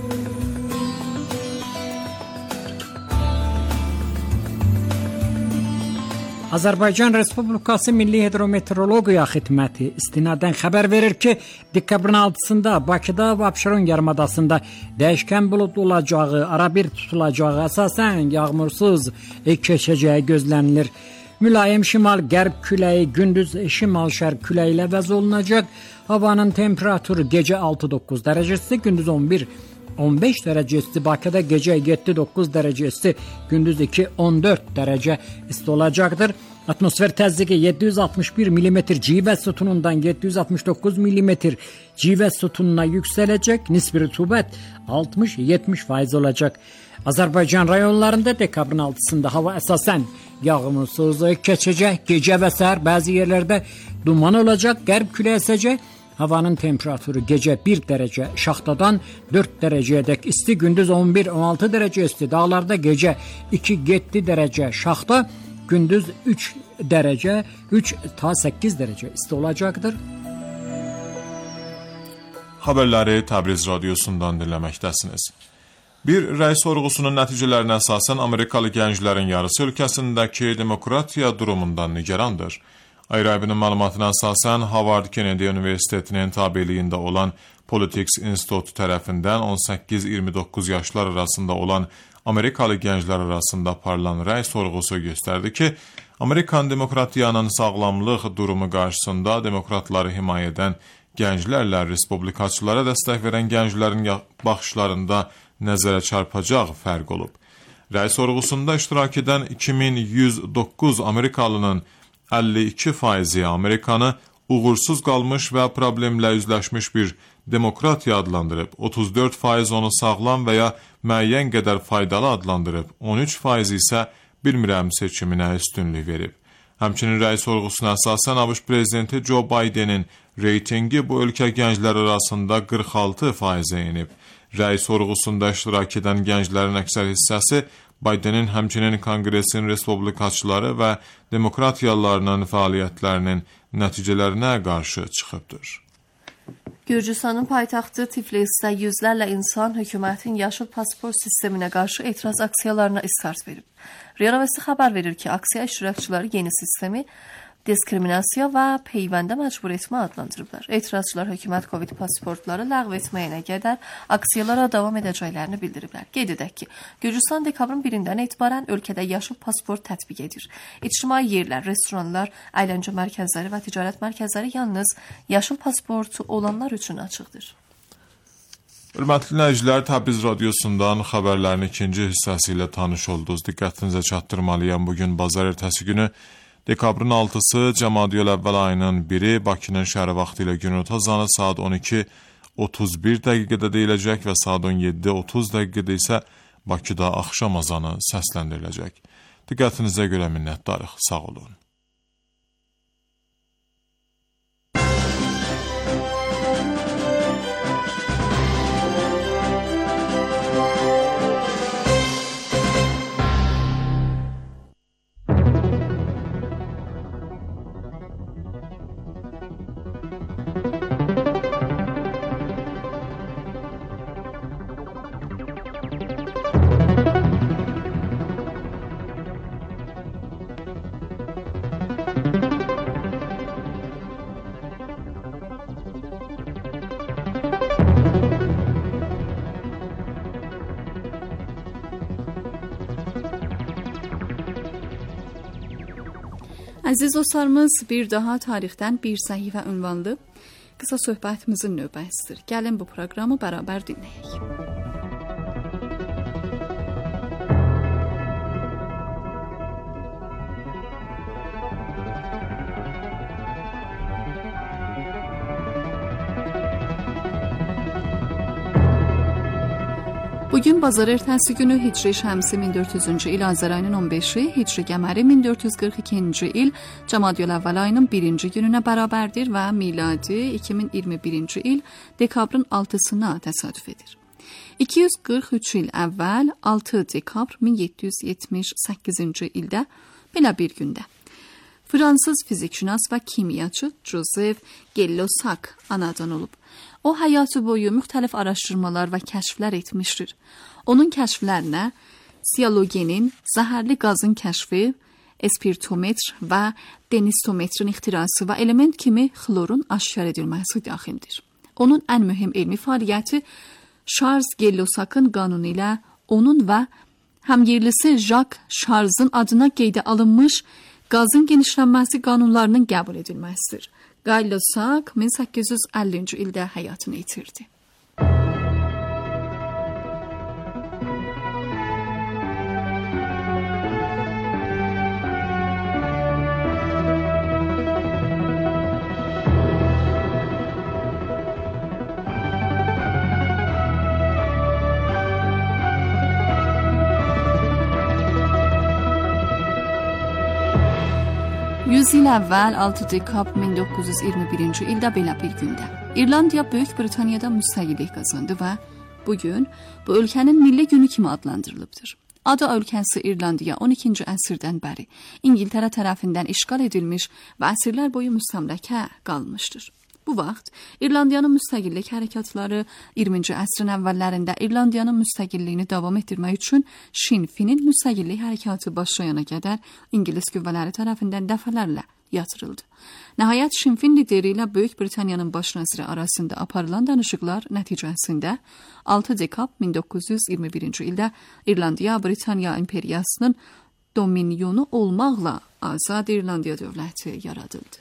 Azərbaycan Respublikası Milli Hidrometeorologiya Xidməti istinadən xəbər verir ki, dekabrın 6-sında Bakıda və Abşeron yarımadasında dəyişkən buludlu olacağı, arabir tutulacağı, əsasən yağmursuz keçəcəyi gözlənilir. Mülayim şimal-qərb küləyi gündüz şimal-şərq küləyi ilə əvəz olunacaq. Havanın temperaturu gecə 6-9 dərəcəsi, gündüz 11-15 dərəcəsi, Bakıda gecə 7-9 dərəcəsi, gündüz 2-14 dərəcə isti olacaqdır. Atmosfer təzyiqi 761 mm civə sütunundan 769 mm civə sütununa yüksələcək. Nisbi rütubət 60-70% olacaq. Azərbaycan rayonlarında dekabrın 6-sında hava əsasən yağmursuz keçəcək. Gecə və səhər bəzi yerlərdə duman olacaq, qərb küləyi əsəcək. Havanın temperaturu gecə 1 dərəcə, Şaxtadan 4 dərəcəyədək isti, gündüz 11-16 dərəcə isti. Dağlarda gecə 2-7 dərəcə, Şaxta gündüz 3 dərəcə, 3-8 dərəcə isti olacaqdır. Xəbərləri Təbriz radiosundan dinləməkdəsiniz. Bir rəy sorğusunun nəticələrinə əsasən Amerikalı gənclərin yarısı ölkəsindəki demokratiya durumundan nigarandır. Ayrı-ayrının məlumatına əsasən Harvard Kennedy Universitetinin tabeliyində olan Politics Institute tərəfindən 18-29 yaşlar arasında olan Amerikalı gənclər arasında aparılan rəy sorğusu göstərdi ki, Amerikan demokratiyanın sağlamlıq durumu qarşısında demokratları himayə edən gənclərlə respublikaçılara dəstək verən gənclərin baxışlarında nəzərə çarpacaq fərq olub. Rəy sorğusunda iştirak edən 2109 Amerikalının 52% Amerikanı uğursuz qalmış və problemlə üzləşmiş bir demokratiya adlandırıb, 34% onu sağlam və ya müəyyən qədər faydalı adlandırıb, 13% isə bilmirəm seçiminə üstünlük verib. Həmçinin rəy sorğusuna əsasən ABŞ prezidenti Joe Bidenin reytingi bu ölkə gənclər arasında 46%-ə enib. Rəy sorğusunda iştirak edən gənclərin əksər hissəsi Bidenin həmçinin Konqresin respublikaçıları və demokratiyalarının fəaliyyətlərinin nəticələrinə qarşı çıxıbdır. Gürcüstanın paytaxtı Tiflisdə yüzlərlə insan hökumətin yaşıl pasport sisteminə qarşı etiraz aksiyalarına istart verib. RIA Rəvəsi xəbər verir ki, aksiya iştirakçıları yeni sistemi diskriminasiya və peyvəndə məcbur etmə adlandırıblar. Etirazçılar hökumət COVID pasportları ləğv etməyənə qədər aksiyalara davam edəcəklərini bildiriblər. Qeyd edək ki, Gürcüstan dekabrın 1-dən etibarən ölkədə yaşıl pasport tətbiq edir. İctimai yerlər, restoranlar, əyləncə mərkəzləri və ticarət mərkəzləri yalnız yaşıl pasportu olanlar üçün açıqdır. Hörmətli dinləyicilər, Təbriz radiosundan xəbərlərin ikinci hissəsi ilə tanış oldunuz. Diqqətinizə çatdırmalıyam. Bugün bazar ertəsi günü dekabrın 6-sı Cəmadiyül Əvvəl ayının 1-i Bakının şəhəri vaxtı ilə günorta azanı saat 12:31 dəqiqədə deyiləcək və saat 17:30 dəqiqədə isə Bakıda axşam azanı səsləndiriləcək. Diqqətinizə görə minnətdarıq. Sağ olun. Əziz dostlarımız, bir daha tarixdən bir səhifə ünvanlı Qısa söhbətimizin növbəsidir. Gəlin bu proqramı bərabər dinləyək. Bugün bazar ertəsi günü Hicri Şəmsi 1400-cü il Azər ayının 15-i, Hicri Qəməri 1442-ci il Cəmadiyül Əvvəl ayının 1-ci gününə bərabərdir və miladi 2021-ci il dekabrın 6-sına təsadüf edir. 243 il əvvəl 6 dekabr 1778-ci ildə belə bir gündə Fransız fizikşünas və kimyaçı Joseph Gay-Lussac anadan olub. O həyatı boyu müxtəlif araşdırmalar və kəşflər etmişdir. Onun kəşflərinə siyalogenin, zəhərli qazın kəşfi, espirtometr və denistometrin ixtirası və element kimi xlorun aşkar edilməsi daxildir. Onun ən mühüm elmi fəaliyyəti Charles Gay-Lussac'ın qanunu ilə onun və həmyerlisi Jacques Charles'ın adına qeydə alınmış qazın genişlənməsi qanunlarının qəbul edilməsidir. Gay-Lussac 1850-ci ildə həyatını itirdi. Yüz il əvvəl 6 dekabr 1921-ci ildə belə bir gündə İrlandiya Böyük Britaniyada müstəqillik qazandı və bugün bu ölkənin milli günü kimi adlandırılıbdır. Ada ölkəsi İrlandiya 12-ci əsrdən bəri İngiltərə tərəfindən işğal edilmiş və əsrlər boyu müstəmləkə qalmışdır. Bu vaxt İrlandiyanın müstəqillik hərəkatları 20-ci əsrin əvvəllərində İrlandiyanın müstəqilliyini davam etdirmək üçün Sinn Féinin müstəqillik hərəkatı başlayana qədər İngilis qüvvələri tərəfindən dəfələrlə yatırıldı. Nəhayət Sinn Féin lideri ilə Böyük Britaniyanın baş naziri arasında aparılan danışıqlar nəticəsində 6 dekabr 1921-ci ildə İrlandiya Britaniya imperiyasının dominionu olmaqla Azad İrlandiya dövləti yaradıldı.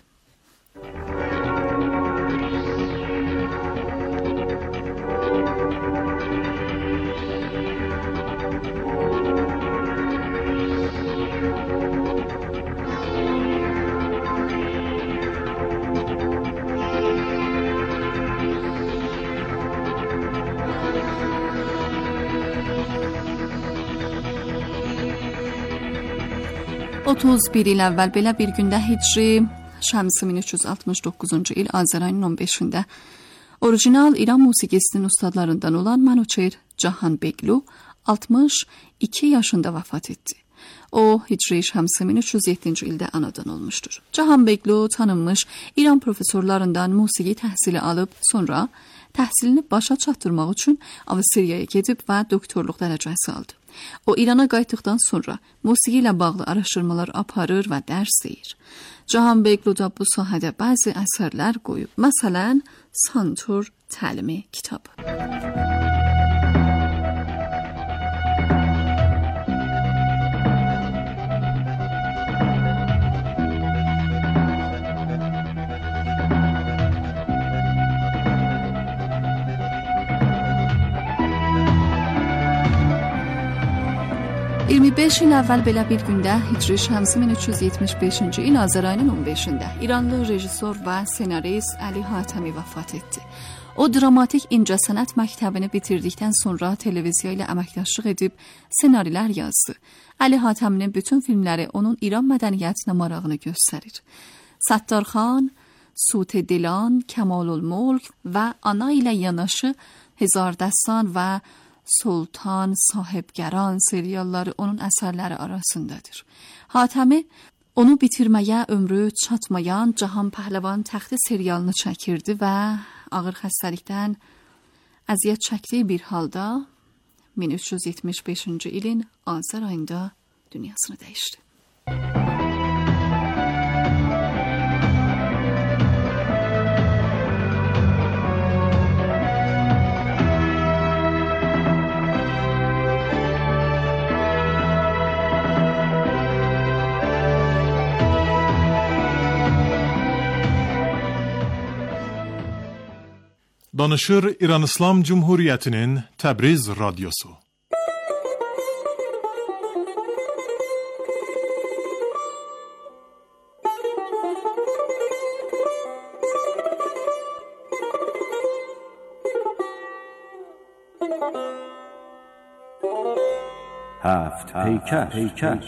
$31 il əvvəl belə bir gündə Hicri Şəmsi 1369-cu il Azər ayının 15-də orijinal İran musiqisinin ustadlarından olan Manuçer Cahanbeglu 62 yaşında vəfat etdi. O Hicri Şəmsi 1307-ci ildə anadan olmuşdur. Cahanbeglu tanınmış İran professorlarından musiqi təhsili alıb, sonra təhsilini başa çatdırmaq üçün Avstriyaya gedib və doktorluq dərəcəsi aldı. O İrana qayıtdıqdan sonra musiqi ilə bağlı araşdırmalar aparır və dərs deyir. Cahanbeglu da bu sahədə bəzi əsərlər qoyub. Məsələn, Santur təlimi kitabı. Beş il əvvəl belə bir gündə Hicri Şəmsi 1375-ci il Azər ayının 15-də İranlı rejissor və senarist Əli Hatəmi vəfat etdi. O dramatik incəsənət məktəbini bitirdikdən sonra televiziya ilə əməkdaşlıq edib ssenarilər yazdı. Əli Hatəminin bütün filmləri onun İran mədəniyyətinə marağını göstərir. Səttarxan, Sut-i Dilan, Kəmalul Mulk və ana ilə yanaşı Hezardəstan və Sultan Sahibgəran serialları onun əsərləri arasındadır. Hatəmi onu bitirməyə ömrü çatmayan Cahan Pəhləvan təxti serialını çəkirdi və ağır xəstəlikdən əziyyət çəkdiyi bir halda 1375-ci ilin Azər ayında dünyasını dəyişdi. Danışır İran İslam Cumhuriyeti'nin Təbriz Radyosu. هفت پیکر.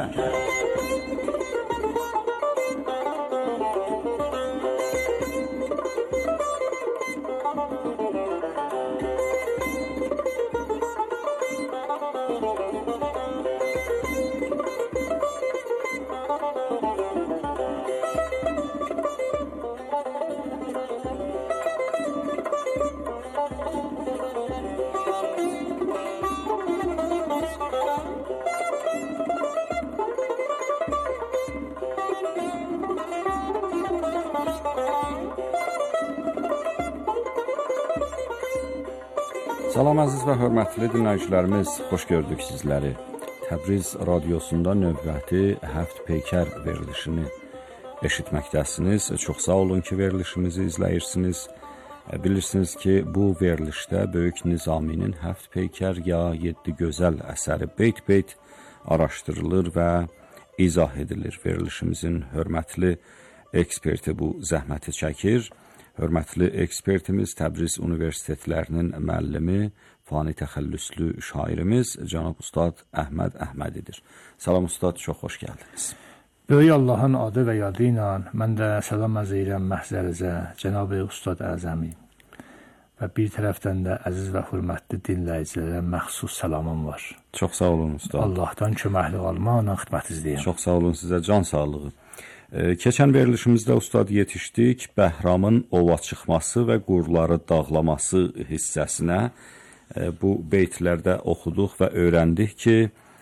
Salam əziz və hörmətli dinləyicilərimiz, xoş gördük sizləri. Təbriz Radyosunda növbəti Həft Peykər verilişini eşitməkdəsiniz. Çox sağ olun ki, verilişimizi izləyirsiniz. Bilirsiniz ki, bu verilişdə Böyük Nizaminin Həft Peykər ya 7 gözəl əsəri beyt-beyt araşdırılır və izah edilir. Verilişimizin hörmətli eksperti bu zəhməti çəkir. Hörmətli ekspertimiz Təbriz Universitetlərinin müəllimi, fani təxəllüslü şairimiz Cənab Ustad Əhməd Əhmədidir. Salam Ustad, çox xoş gəldiniz. Böyük Allahın adı və yadı ilə mən də salam arz edirəm məhzərinizə, Cənab Ustad Əzəmi. Və bir tərəfdən də əziz və hörmətli dinləyicilərə məxsus salamım var. Çox sağ olun Ustad. Allahdan köməklik almaqla xidmətinizdəyəm. Çox sağ olun sizə, can sağlığı. Keçən verilişimizdə Ustad yetişdik Bəhramın ova çıxması və qurları dağlaması hissəsinə. Bu beytlərdə oxuduq və öyrəndik ki,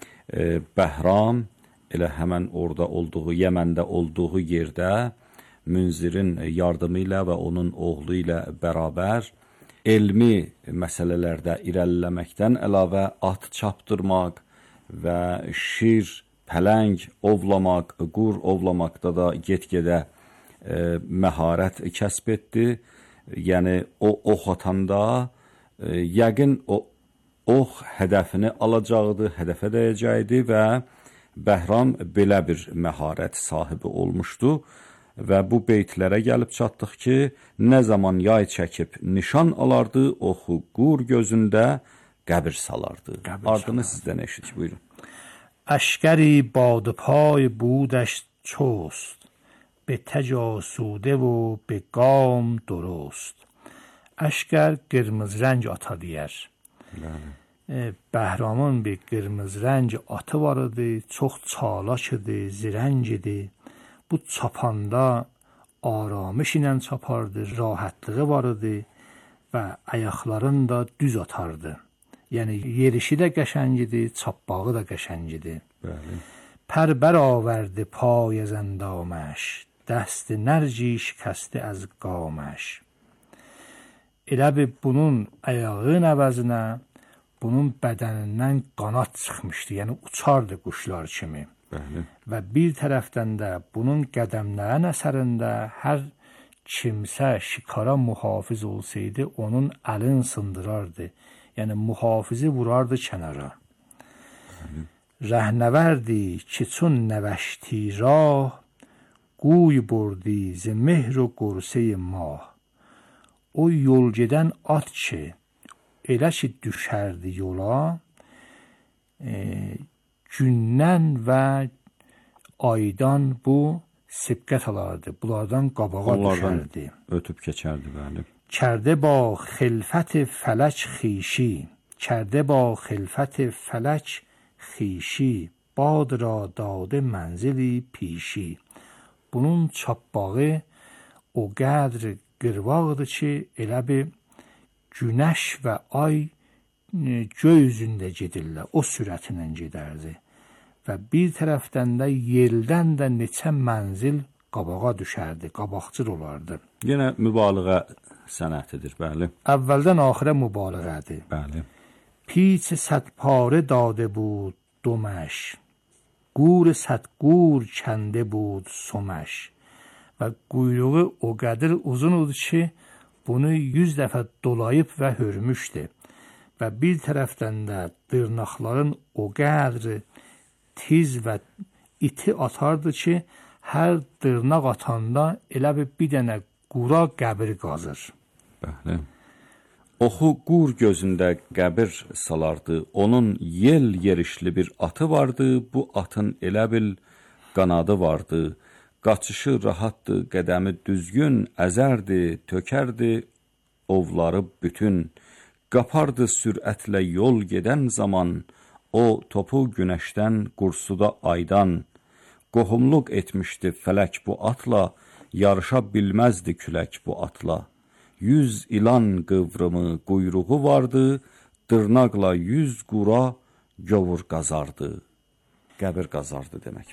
Bəhram elə həmən orada olduğu, Yəməndə olduğu yerdə Münzirin yardımı ilə və onun oğlu ilə bərabər elmi məsələlərdə irəliləməkdən əlavə at çapdırmaq və şir, pələng ovlamaq, qur ovlamaqda da get-gedə məharət kəsb etdi. Yəni, o ox atanda yəqin o ox hədəfini alacaqdı, hədəfə dəyəcəkdi və Bəhram belə bir məharət sahibi olmuşdu və bu beytlərə gəlib çatdıq ki, nə zaman yay çəkib nişan alardı, oxu qur gözündə qəbir salardı. Ardını sizdən eşidik, buyurun. اشکری بادپای بودش چست به تج آسوده و به گام درست. اشکر qırmızı rəng ata deyər. Bəhramın bir qırmızı rəng atı var idi, çox çalak idi, zirəng idi. Bu çapanda aramış ilə çapardı, rahatlığı var idi və ayaqlarını da düz atardı. Yəni yerişi də qəşəng idi, çapbağı da qəşəng idi. پر برآورده پای از اندامش دست نرجی şikəsti از قامش. Elə bir bunun ayağının əvəzinə bunun bədənindən qanat çıxmışdı, yəni uçardı quşlar kimi. Və bir tərəfdən də bunun qədəmlərin əsərində hər kimsə şikara mühafiz olsaydı onun əlini sındırardı. Yəni mühafizi vurardı kənara. رهنوردی که چون نوشتی راه گوی بردی ز مهر و قرصه ماه. O yol gedən at ki, elə ki düşərdi yola, gündən və aydan bu sibqət alardı. Bunlardan qabağa düşərdi. Ötüb keçərdi, bəli. Kərdə ba xilfət fələk xişi, kərdə ba xilfət fələk خیشی باد را داده منزلی پیشی. Bunun çapbağı o qədr qırvaqdır ki, elə bir günəş və ay göy üzündə gedirlər, o sürətlə gedərdi. Və bir tərəfdən də yeldən də neçə mənzil qabağa düşərdi, qabaqcıl olardı. Yenə mübaliğə sənətidir, bəli. Əvvəldən axirə mübaliğədir. Bəli. پیچ صد پاره داده بود دمش گور صد گور کنده بود سمش. و quyruğu o qədər uzun oldu ki, bunu 100 dəfə dolayıb və hörmüşdü. Və bir tərəfdən də dırnaqların o qədri tiz və iti atardı ki, hər dırnaq atanda elə bir dənə qura qəbir qazır. Bəli. Oxu qur gözündə qəbir salardı. Onun yel yerişli bir atı vardı. Bu atın elə bil qanadı vardı. Qaçışı rahatdı, qədəmi düzgün, əzərdi, tökərdi ovları bütün. Qapardı sürətlə yol gedən zaman, o topu günəşdən, qursuda aydan. Qohumluq etmişdi fələk bu atla, yarışa bilməzdi külək bu atla. 100 ilan qıvrımı quyruğu vardı, dırnaqla 100 qura gövur qazardı. Qəbir qazardı demək.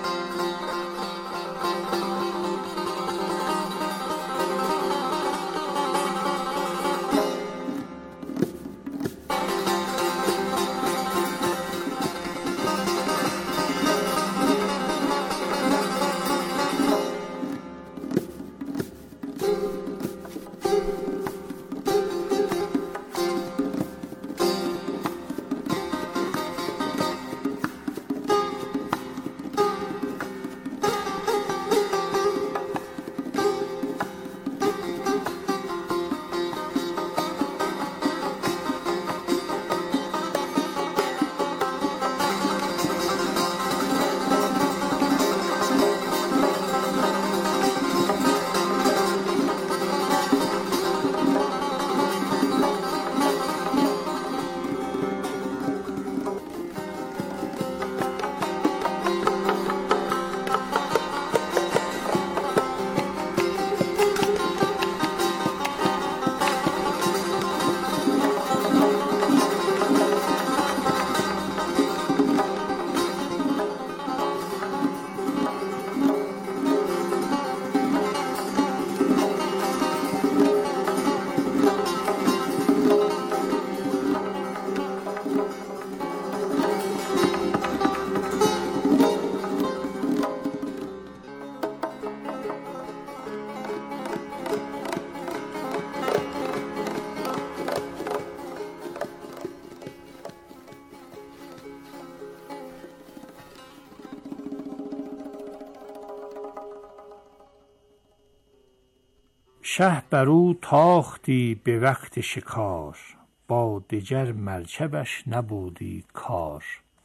شه برو تاختی به وقت شکار، با دگر مرکبش نبودی کار.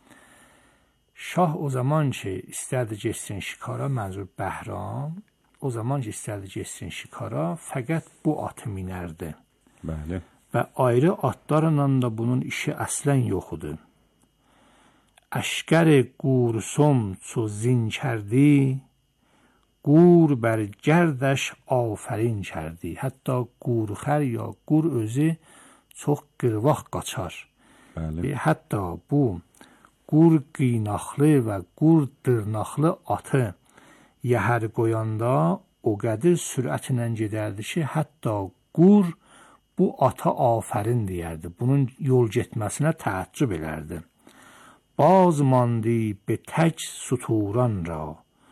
Şah o zaman ki istərdi getsin şikara, mənzur Bəhram, o zaman ki istərdi getsin şikara, fəqət bu atı minərdi. Bəli. Və ayrı atlarla da bunun işi əslən yox idi. Əşkər qursum çu zin kərdi, qur bər gərdəş afərin kərdi. Hətta qurxər ya qur özü çox qırvaq qaçar. Bəli. Hətta bu qur qiynaxlı və qur dırnaqlı atı yəhər qoyanda o qədər sürətlə gedərdi ki, hətta qur bu ata afərin deyərdi. Bunun yol getməsinə təəccüb elərdi. Baz mandi be tək suturan ra,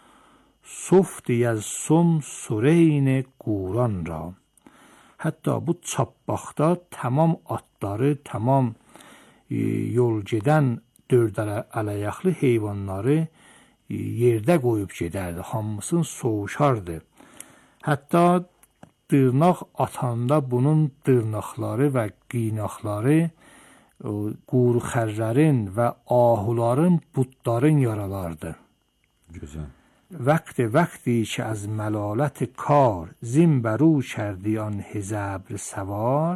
sufti az sum sureyn quran ra. Hətta bu çapbaqda tamam atları, tamam yol gedən dörd ələyaqlı heyvanları yerdə qoyub gedərdi. Hamısını soğuşardı. Hətta dırnaq atanda bunun dırnaqları və qiynaqları qurxərlərin və ahuların, butların yaralardı. Güzel. Vəqti ki az məlalət kar, zin bəru kərdi an hezəbr səvar.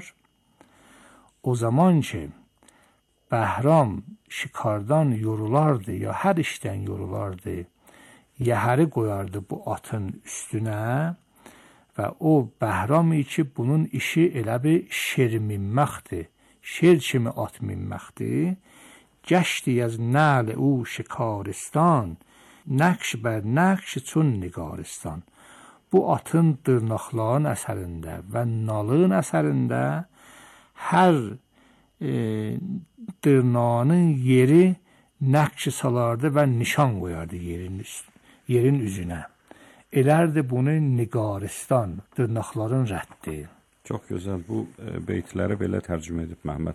O zaman ki Bəhram şikardan yorulardı ya hər işdən yorulardı, yəhəri qoyardı bu atın üstünə və o Bəhram ki bunun işi elə bir şer minməkdir, şer kimi at minməkdir. Gəşdi az nəl o şikaristan, nəqş bər nəqş çun nigaristan. Bu atın dırnaqların əsərində və nalın əsərində hər dırnağının yeri nəqş salardı və nişan qoyardı yerin üzünə. Elərdi bunu nigaristan, dırnaqların rəddi. Çox gözəl. Bu beytləri belə tərcümə edib Məhəmməd